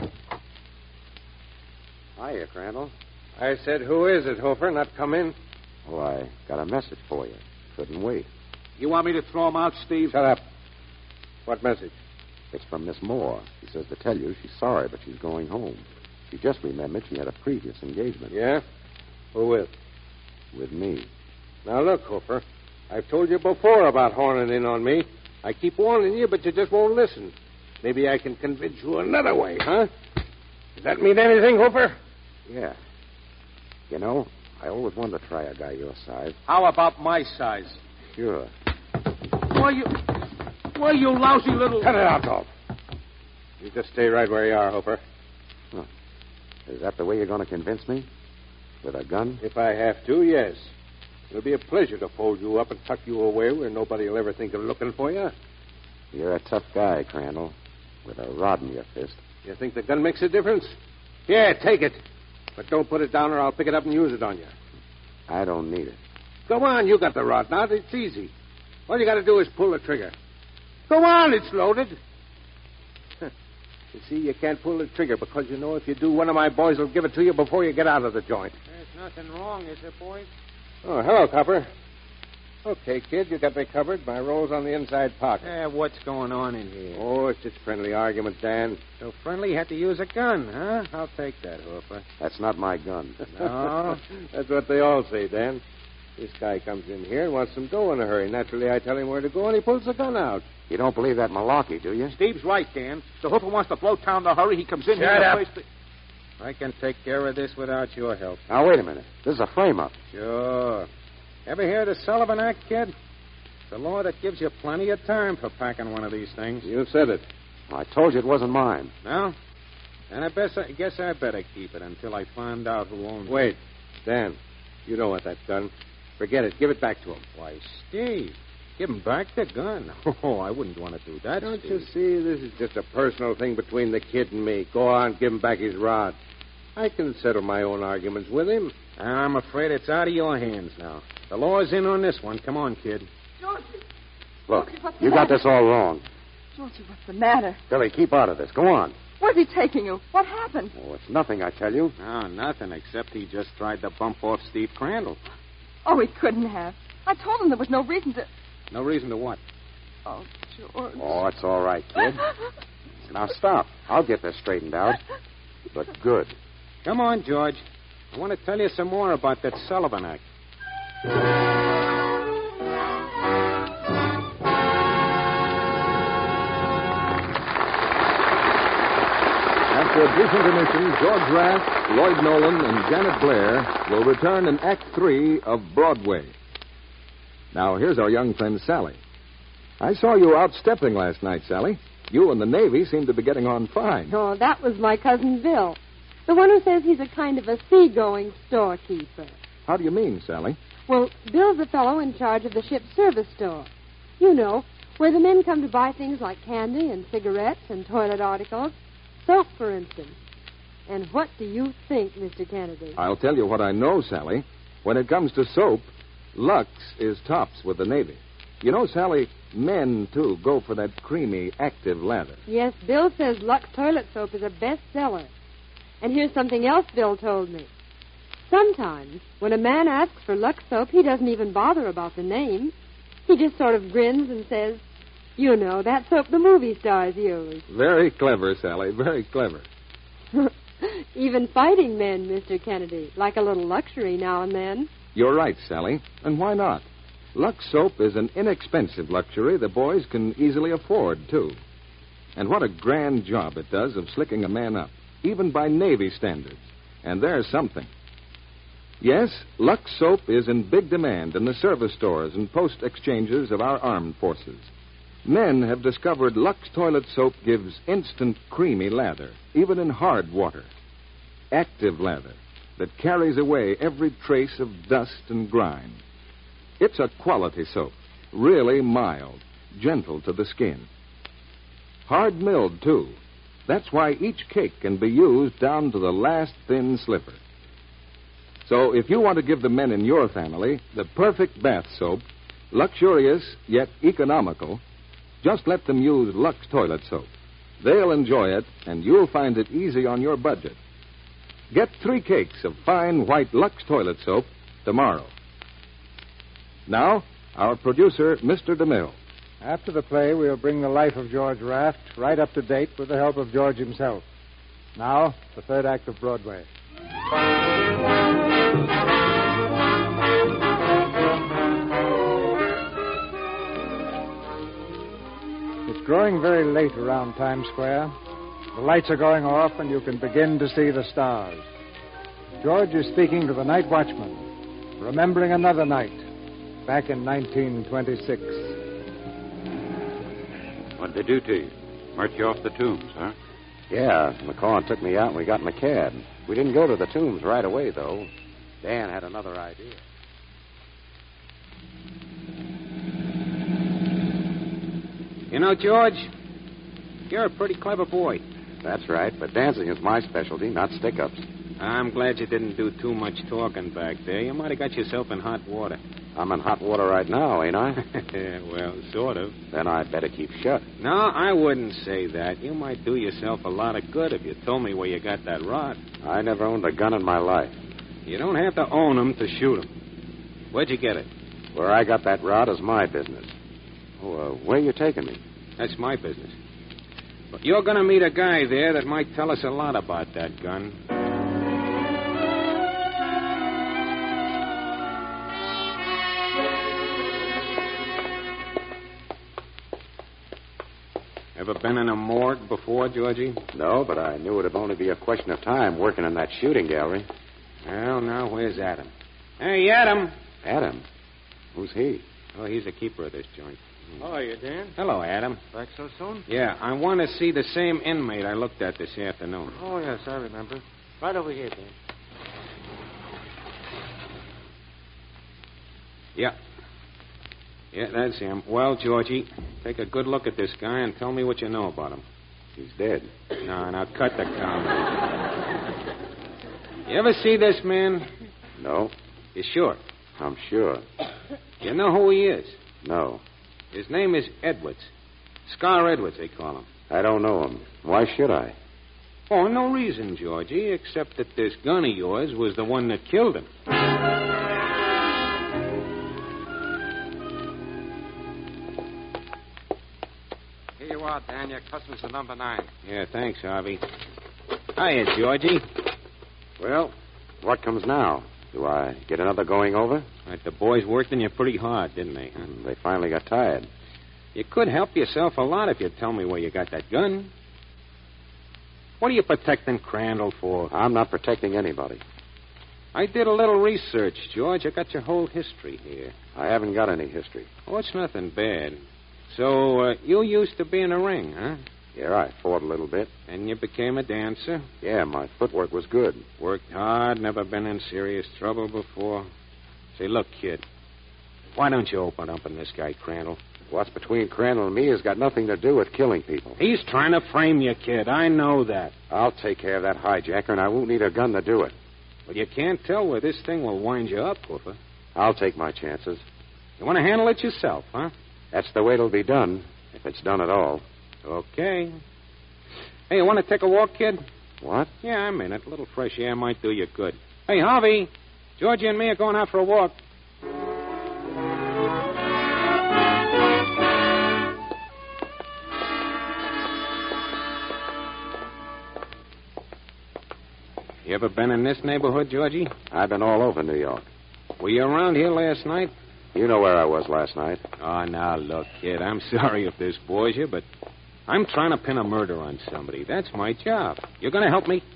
Hiya, Crandall. I said, who is it, Hofer? Not come in. Oh, I got a message for you. Couldn't wait. You want me to throw him out, Steve? Shut up. What message? It's from Miss Moore. She says to tell you she's sorry, but she's going home. She just remembered she had a previous engagement. Yeah? Who with? With me. Now, look, Hofer. I've told you before about horning in on me. I keep warning you, but you just won't listen. Maybe I can convince you another way, huh? Does that mean anything, Hofer? Yeah. You know, I always wanted to try a guy your size. How about my size? Sure. Why, you... Why, you lousy little... Cut it out, Dolph. You just stay right where you are, Hofer. Huh. Is that the way you're going to convince me? With a gun? If I have to, yes. It'll be a pleasure to fold you up and tuck you away where nobody will ever think of looking for you. You're a tough guy, Crandall, with a rod in your fist. You think the gun makes a difference? Yeah, take it. But don't put it down or I'll pick it up and use it on you. I don't need it. Go on, you got the rod now. It's easy. All you got to do is pull the trigger. Go on, it's loaded. You see, you can't pull the trigger because you know if you do, one of my boys will give it to you before you get out of the joint. There's nothing wrong, is there, boys? Oh, hello, Copper. Okay, kid, you got me covered. My roll's on the inside pocket. Eh, what's going on in here? Oh, it's just friendly argument, Dan. So friendly you had to use a gun, huh? I'll take that, Hooper. That's not my gun. No? That's what they all say, Dan. This guy comes in here and wants some dough in a hurry. Naturally, I tell him where to go, and he pulls the gun out. You don't believe that malarkey, do you? Steve's right, Dan. The hooper wants to blow town in a hurry. He comes in Shut here and up. place the... I can take care of this without your help. Now, wait a minute. This is a frame-up. Sure. Ever hear the Sullivan Act, kid? It's a law that gives you plenty of time for packing one of these things. You said it. I told you it wasn't mine. No? And I best, I guess I better keep it until I find out who owns it. Wait. Dan, you don't want that gun. Forget it. Give it back to him. Why, Steve, give him back the gun. Oh, I wouldn't want to do that, Don't Steve. you see? This is just a personal thing between the kid and me. Go on, give him back his rod. I can settle my own arguments with him. I'm afraid it's out of your hands now. The law's in on this one. Come on, kid. Georgie. Look, Georgie, what's the you got matter? this all wrong. Georgie, what's the matter? Billy, keep out of this. Go on. Where's he taking you? What happened? Oh, it's nothing, I tell you. No, nothing, except he just tried to bump off Steve Crandall. Oh, he couldn't have. I told him there was no reason to... No reason to what? Oh, George. Oh, it's all right, kid. Now stop. I'll get this straightened out. But good. Come on, George. I want to tell you some more about that Sullivan Act. After a brief intermission, George Raft, Lloyd Nolan, and Janet Blair will return in Act Three of Broadway. Now, here's our young friend, Sally. I saw you out stepping last night, Sally. You and the Navy seem to be getting on fine. Oh, that was my cousin Bill. The one who says he's a kind of a seagoing storekeeper. How do you mean, Sally? Well, Bill's the fellow in charge of the ship's service store. You know, where the men come to buy things like candy and cigarettes and toilet articles. Soap, for instance. And what do you think, Mister Kennedy? I'll tell you what I know, Sally. When it comes to soap, Lux is tops with the Navy. You know, Sally, men, too, go for that creamy, active lather. Yes, Bill says Lux toilet soap is a bestseller. And here's something else Bill told me. Sometimes, when a man asks for Lux soap, he doesn't even bother about the name. He just sort of grins and says, you know, that soap the movie stars use. Very clever, Sally, very clever. Even fighting men, Mister Kennedy, like a little luxury now and then. You're right, Sally. And why not? Lux soap is an inexpensive luxury the boys can easily afford, too. And what a grand job it does of slicking a man up, even by Navy standards. And there's something. Yes, Lux soap is in big demand in the service stores and post exchanges of our armed forces. Men have discovered Lux toilet soap gives instant creamy lather, even in hard water. Active lather that carries away every trace of dust and grime. It's a quality soap, really mild, gentle to the skin. Hard-milled, too. That's why each cake can be used down to the last thin slipper. So if you want to give the men in your family the perfect bath soap, luxurious yet economical, just let them use Lux toilet soap. They'll enjoy it, and you'll find it easy on your budget. Get three cakes of fine white Lux toilet soap tomorrow. Now, our producer, Mister DeMille. After the play, we'll bring the life of George Raft right up to date with the help of George himself. Now, the third act of Broadway. It's growing very late around Times Square. The lights are going off, and you can begin to see the stars. George is speaking to the night watchman, remembering another night back in nineteen twenty-six. What'd they do to you? March you off the tombs, huh? Yeah, McCall took me out and we got in the cab. We didn't go to the tombs right away, though. Dan had another idea. You know, George, you're a pretty clever boy. That's right, but dancing is my specialty, not stick-ups. I'm glad you didn't do too much talking back there. You might have got yourself in hot water. I'm in hot water right now, ain't I? Yeah, well, sort of. Then I'd better keep shut. No, I wouldn't say that. You might do yourself a lot of good if you told me where you got that rod. I never owned a gun in my life. You don't have to own them to shoot them. Where'd you get it? Where I got that rod is my business. Oh, uh, where you taking me? That's my business. But you're going to meet a guy there that might tell us a lot about that gun. Ever been in a morgue before, Georgie? No, but I knew it'd only be a question of time working in that shooting gallery. Well, now, where's Adam? Hey, Adam. Adam? Who's he? Oh, he's the keeper of this joint. How are you, Dan? Hello, Adam. Back so soon? Yeah, I want to see the same inmate I looked at this afternoon. Oh, yes, I remember. Right over here, Dan. Yeah. Yeah, that's him. Well, Georgie, take a good look at this guy and tell me what you know about him. He's dead. No, now cut the comedy. You ever see this man? No. You sure? I'm sure. You know who he is? No. His name is Edwards. Scar Edwards, they call him. I don't know him. Why should I? Oh, no reason, Georgie, except that this gun of yours was the one that killed him. Here you are, Dan. Your customer's the number nine. Yeah, thanks, Harvey. Hiya, Georgie. Well, what comes now? Do I get another going over? Right, the boys worked on you pretty hard, didn't they? Huh? They finally got tired. You could help yourself a lot if you'd tell me where you got that gun. What are you protecting Crandall for? I'm not protecting anybody. I did a little research, George. I got your whole history here. I haven't got any history. Oh, it's nothing bad. So, uh, you used to be in a ring, huh? Yeah, I fought a little bit. And you became a dancer? Yeah, my footwork was good. Worked hard, never been in serious trouble before. Say, look, kid, why don't you open up on this guy, Crandall? What's between Crandall and me has got nothing to do with killing people. He's trying to frame you, kid. I know that. I'll take care of that hijacker, and I won't need a gun to do it. But you can't tell where this thing will wind you up, Hooper. I'll take my chances. You want to handle it yourself, huh? That's the way it'll be done, if it's done at all. Okay. Hey, you want to take a walk, kid? What? Yeah, I'm in it. A little fresh air might do you good. Hey, Harvey, Georgie and me are going out for a walk. You ever been in this neighborhood, Georgie? I've been all over New York. Were you around here last night? You know where I was last night. Oh, now, look, kid, I'm sorry if this bores you, but I'm trying to pin a murder on somebody. That's my job. You going to help me?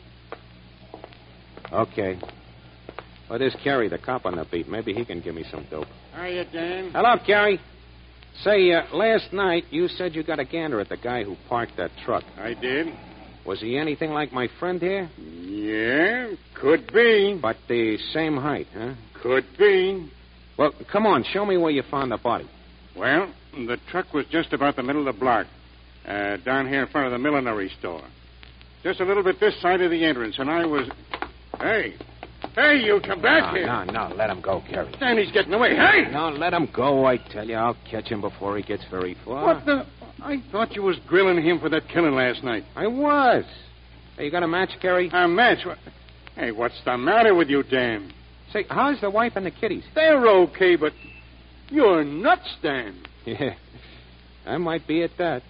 Okay. Well, there's Carey, the cop on the beat. Maybe he can give me some dope. Hiya, Dan. Hello, Carey. Say, uh, last night you said you got a gander at the guy who parked that truck. I did. Was he anything like my friend here? Yeah, could be. But the same height, huh? Could be. Well, come on, show me where you found the body. Well, the truck was just about the middle of the block, uh, down here in front of the millinery store. Just a little bit this side of the entrance, and I was... Hey, hey, you come back no, here. No, no, let him go, Carey. Dan, he's getting away. Hey! No, let him go, I tell you. I'll catch him before he gets very far. What the... I thought you was grilling him for that killing last night. I was. Hey, you got a match, Carey? A match? Hey, what's the matter with you, Dan? Say, how's the wife and the kiddies? They're okay, but you're nuts, Dan. Yeah, I might be at that.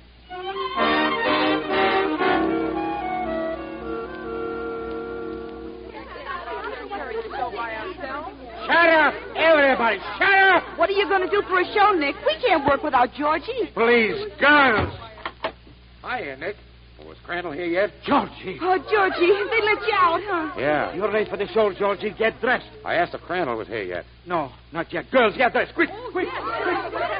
Shut up, everybody. Shut up. What are you going to do for a show, Nick? We can't work without Georgie. Please, girls. Hiya, Nick. Was Crandall here yet? Georgie. Oh, Georgie, they let you out, huh? Yeah. You're late for the show, Georgie. Get dressed. I asked if Crandall was here yet. No, not yet. Girls, get dressed. Quick, quick, quick.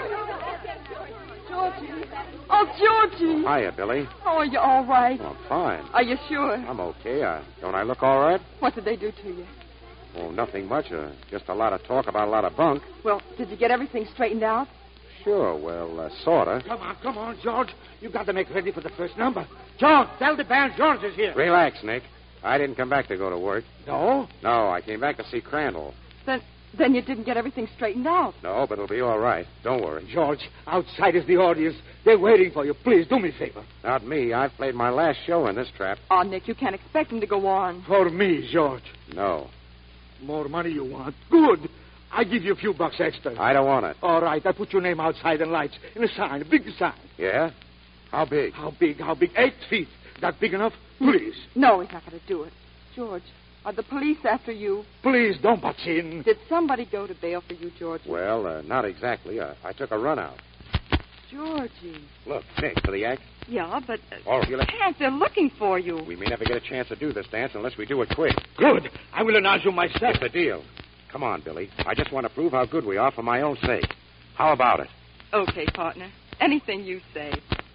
Georgie. Oh, Georgie. Hiya, Billy. Oh, are you all right? Well, I'm fine. Are you sure? I'm okay. Uh, don't I look all right? What did they do to you? Oh, nothing much. Uh, just a lot of talk about a lot of bunk. Well, did you get everything straightened out? Sure, well, uh, sort of. Come on, come on, George. You got to make ready for the first number. George, tell the band George is here. Relax, Nick. I didn't come back to go to work. No? No, I came back to see Crandall. Then then you didn't get everything straightened out. No, but it'll be all right. Don't worry. George, outside is the audience. They're waiting for you. Please, do me a favor. Not me. I've played my last show in this trap. Oh, Nick, you can't expect him to go on. For me, George. No. More money you want? Good. I give you a few bucks extra. I don't want it. All right, I put your name outside in lights. In a sign, a big sign. Yeah? How big? How big? How big? Eight feet. That big enough? Please. No, he's not going to do it. George, are the police after you? Please, don't butt in. Did somebody go to bail for you, George? Well, uh, not exactly. Uh, I took a run out. Georgie. Look, Nick, for the act. Yeah, but... Uh, All right, you let... Hank, they're looking for you. We may never get a chance to do this dance unless we do it quick. Good. I will announce you myself. It's the deal. Come on, Billy. I just want to prove how good we are for my own sake. How about it? Okay, partner. Anything you say.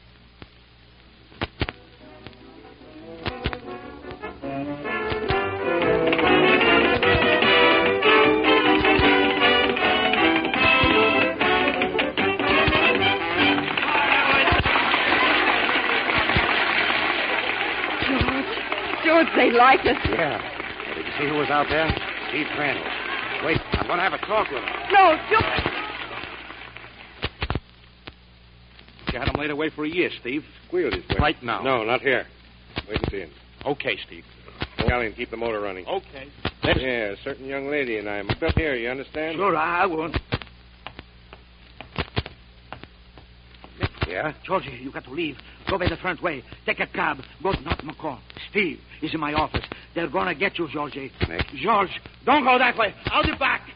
George, they like us. Yeah. Well, did you see who was out there? Steve Crandall. Wait, I'm going to have a talk with him. No, George. You had him laid away for a year, Steve. Squeal his way. Right now. No, not here. Wait and see him. Okay, Steve. Go alley and keep the motor running. Okay. Yeah, a certain young lady and I must up here, you understand? Sure, I won't. Yeah? Georgie, you got to leave. Go by the front way. Take a cab. Go to Not McCall. Steve is in my office. They're going to get you, Georgie. Nick. George, don't go that way. I'll be back.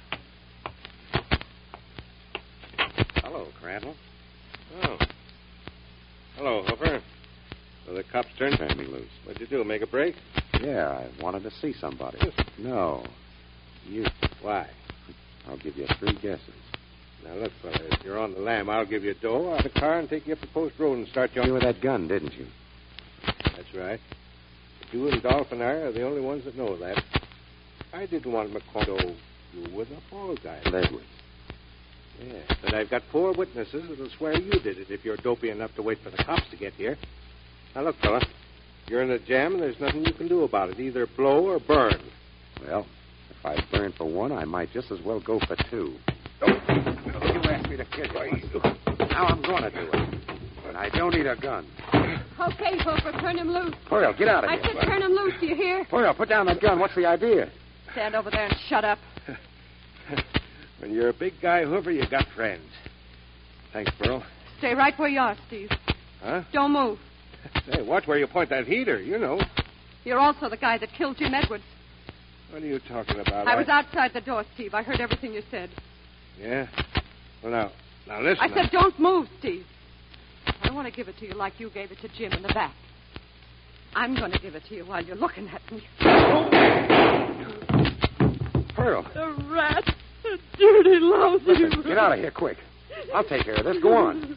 Hello, Crandall. Oh. Hello, Hooper. So the cops turned me loose. What'd you do, make a break? Yeah, I wanted to see somebody. No. You. Why? I'll give you three guesses. Now, look, fella, if you're on the lam, I'll give you a dough out of the car and take you up the post road and start you on... You with that gun, didn't you? That's right. But you and Dolph and I are the only ones that know that. I didn't want McCall to know you were the fall guy. Edwards. Yeah, but I've got four witnesses that'll swear you did it if you're dopey enough to wait for the cops to get here. Now, look, fella, you're in a jam and there's nothing you can do about it. Either blow or burn. Well, if I burn for one, I might just as well go for two. You asked me to kill you. Now I'm going to do it. But I don't need a gun. Okay, Hooper, turn him loose. Pearl, get out of I here. said turn him loose, do you hear? Pearl, put down that gun. What's the idea? Stand over there and shut up. When you're a big guy, Hoover, you got friends. Thanks, Pearl. Stay right where you are, Steve. Huh? Don't move. Hey, watch where you point that heater. You know. You're also the guy that killed Jim Edwards. What are you talking about? I was outside the door, Steve. I heard everything you said. Yeah? Well, now, now listen. I said don't move, Steve. I don't want to give it to you like you gave it to Jim in the back. I'm going to give it to you while you're looking at me. Pearl. The rat. The dirty, lousy Listen, get out of here quick. I'll take care of this. Go on.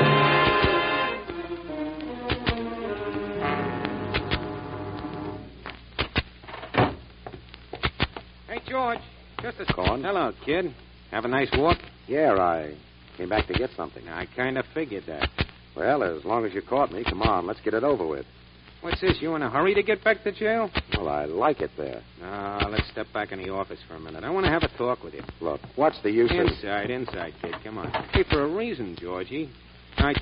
Hey, George. Just a... Corn? Hello, kid. Have a nice walk? Yeah, I came back to get something. I kind of figured that. Well, as long as you caught me, come on, let's get it over with. What's this? You in a hurry to get back to jail? Well, I like it there. No, let's step back in the office for a minute. I want to have a talk with you. Look, what's the use of... Inside, inside, kid. Come on. Hey, for a reason, Georgie. I...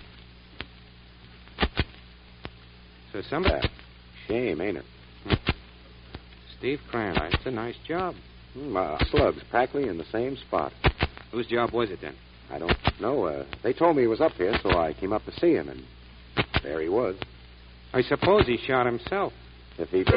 So somebody... Shame, ain't it? Steve Crandall. It's a nice job. Hmm, uh, slugs, practically in the same spot. Whose job was it, then? I don't know. Uh, they told me he was up here, so I came up to see him, and there he was. I suppose he shot himself. If he...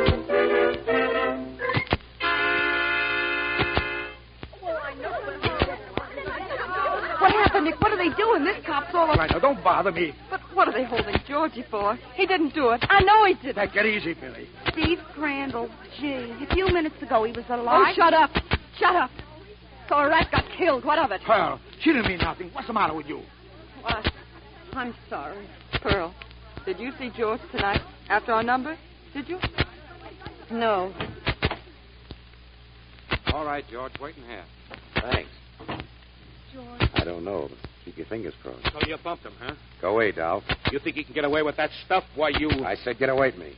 What happened, Nick? What are they doing? This cop's all over. Right, now, don't bother me. But what are they holding Georgie for? He didn't do it. I know he didn't. Now, get easy, Billy. Steve Crandall. Gee, a few minutes ago he was Oh, alive. shut up. Shut up. So a rat got killed. What of it? Pearl, she didn't mean nothing. What's the matter with you? What? I'm sorry. Pearl, did you see George tonight after our number? Did you? No. All right, George. Wait in here. Thanks. George. I don't know, but keep your fingers crossed. So you bumped him, huh? Go away, Dolph. You think you can get away with that stuff? Why, you... I said get away from me.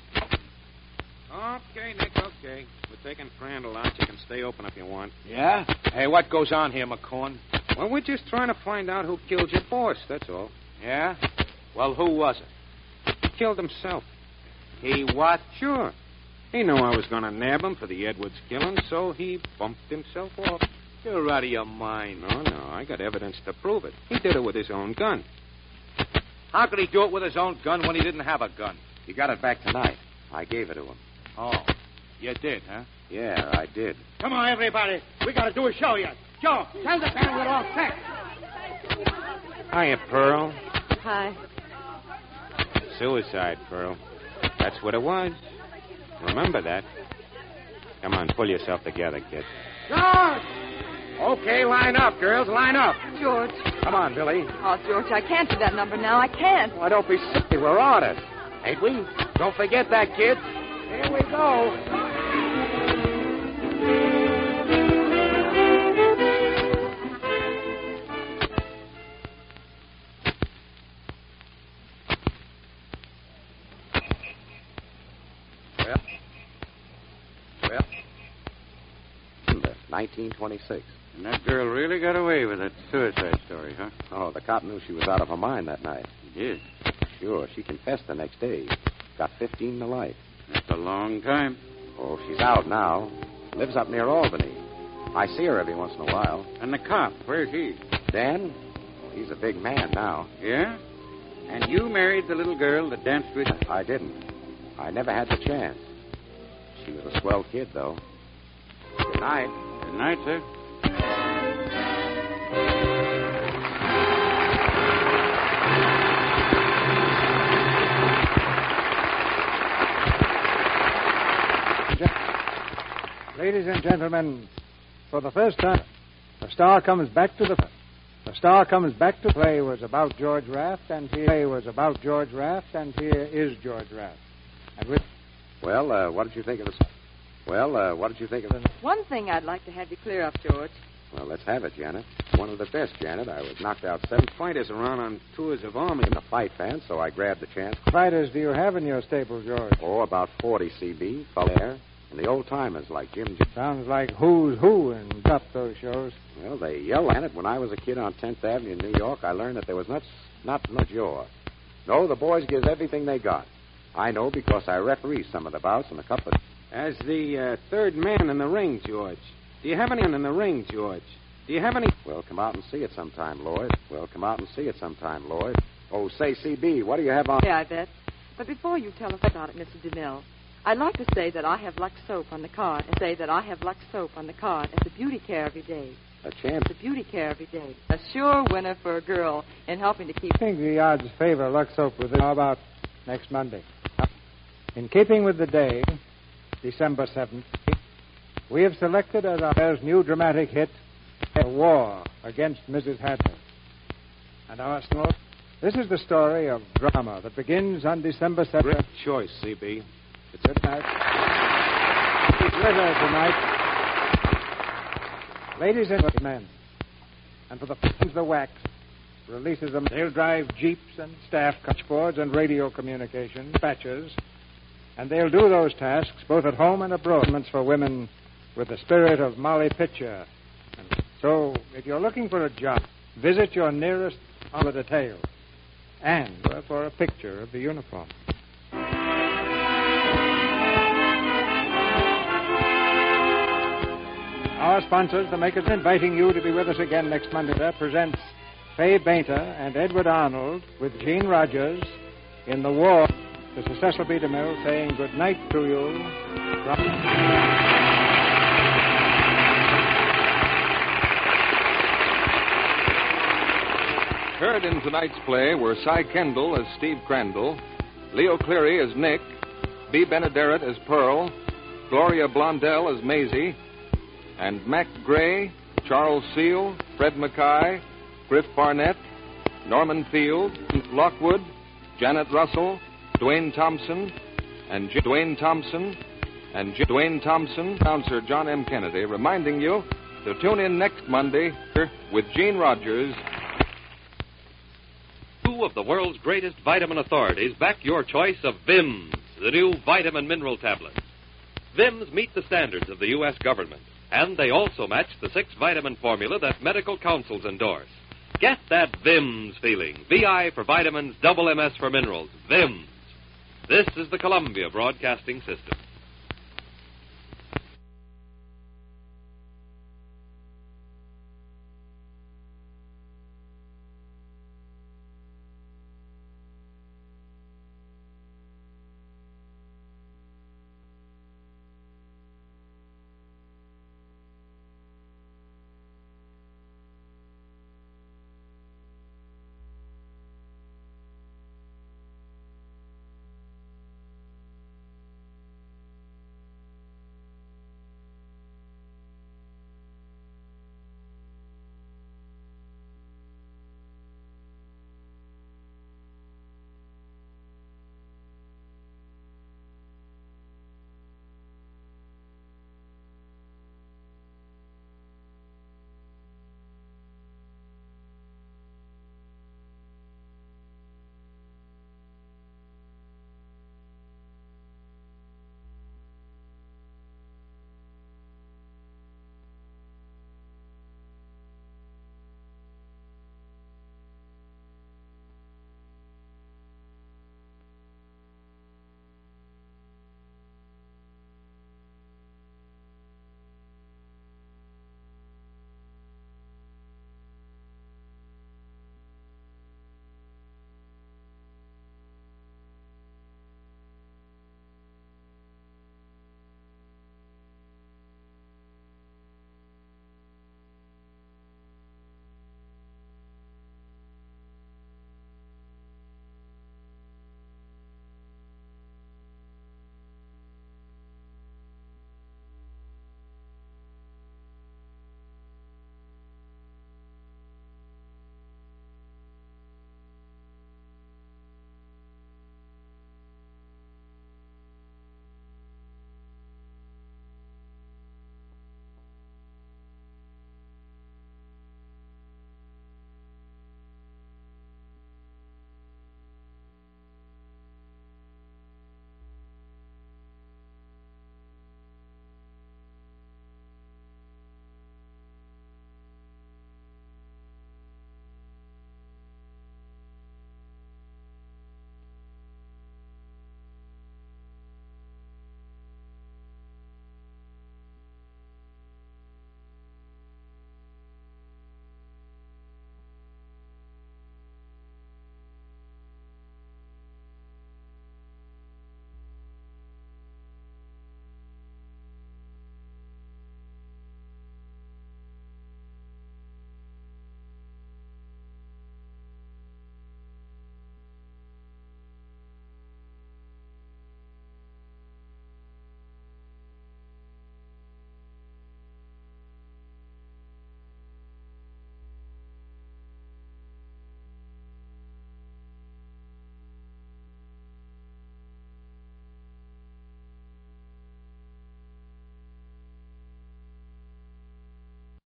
Okay, Nick, okay. We're taking Crandall out. You can stay open if you want. Yeah? Hey, what goes on here, McCorn? Well, we're just trying to find out who killed your boss, that's all. Yeah? Well, who was it? He killed himself. He what? Sure. He knew I was going to nab him for the Edwards killing, so he bumped himself off. You're out of your mind. No, no, I got evidence to prove it. He did it with his own gun. How could he do it with his own gun when he didn't have a gun? He got it back tonight. I gave it to him. Oh, you did, huh? Yeah, I did. Come on, everybody. We got to do a show yet. Joe, tell the band we're all set. Hiya, Pearl. Hi. Suicide, Pearl. That's what it was. Remember that. Come on, pull yourself together, kid. George! Okay, line up, girls, line up. George. Come on, Billy. Oh, George, I can't do that number now. I can't. Why, don't be silly. We're on it. Ain't we? Don't forget that, kid. Here we go. Well, well, nineteen twenty-six. And that girl really got away with that suicide story, huh? Oh, the cop knew she was out of her mind that night. He did. Sure, she confessed the next day. Got fifteen to life. That's a long time. Oh, she's out now. Lives up near Albany. I see her every once in a while. And the cop, where's he? Dan? He's a big man now. Yeah? And you married the little girl that danced with you? I didn't. I never had the chance. She was a swell kid, though. Good night. Good night, sir. Ladies and gentlemen, for the first time, the star comes back to the the star comes back to play was about George Raft, and here play was about George Raft, and here is George Raft. And with well, uh, what did you think of the? Well, uh, what did you think of the? One thing I'd like to have you clear up, George. Well, let's have it, Janet. One of the best, Janet. I was knocked out seven Fighters around on tours of army. in the fight fan, so I grabbed the chance. Fighters do you have in your stable, George? Oh, about forty C B, Falair, and the old-timers like Jim. J- Sounds like who's who in up those shows. Well, they yell at it. When I was a kid on tenth Avenue in New York, I learned that there was not, not much yaw. No, the boys gives everything they got. I know because I referee some of the bouts and a couple of... As the uh, third man in the ring, George. Do you have any in the ring, George? Do you have any... Well, come out and see it sometime, Lloyd. Well, come out and see it sometime, Lloyd. Oh, say, C B, what do you have on... Yeah, I bet. But before you tell us about it, Mister DeMille, I'd like to say that I have Lux Soap on the card and say that I have Lux Soap on the card as a beauty care every day. A champ. It's a beauty care every day. A sure winner for a girl in helping to keep... I think the odds favor Lux Soap with it. How about next Monday? In keeping with the day, December seventh, we have selected as our new dramatic hit, A War Against Missus Hadley. And our story, this is the story of drama that begins on December seventh. Great choice, C B. It's good night. It's weather tonight. Ladies and gentlemen, and for the fans the wax, releases them. They'll drive jeeps and staff catchboards and radio communication, dispatches, and they'll do those tasks both at home and abroad for women with the spirit of Molly Pitcher. And so, if you're looking for a job, visit your nearest on the detail and uh, for a picture of the uniform. Our sponsors, the makers, inviting you to be with us again next Monday. That presents Fay Bainter and Edward Arnold with Gene Rogers in The War. This is Cecil B. DeMille saying good night to you. From... Heard in tonight's play were Cy Kendall as Steve Crandall, Leo Cleary as Nick, B. Benaderet as Pearl, Gloria Blondell as Maisie, and Mac Gray, Charles Seal, Fred Mackay, Griff Barnett, Norman Field, Lockwood, Janet Russell, Dwayne Thompson, and J- Dwayne Thompson, and J- Dwayne Thompson, announcer John M. Kennedy, reminding you to tune in next Monday with Gene Rogers. Two of the world's greatest vitamin authorities back your choice of Vims, the new vitamin mineral tablet. Vims meet the standards of the U S government, and they also match the six vitamin formula that medical councils endorse. Get that Vims feeling. V I for vitamins, double M S for minerals. Vims. This is the Columbia Broadcasting System.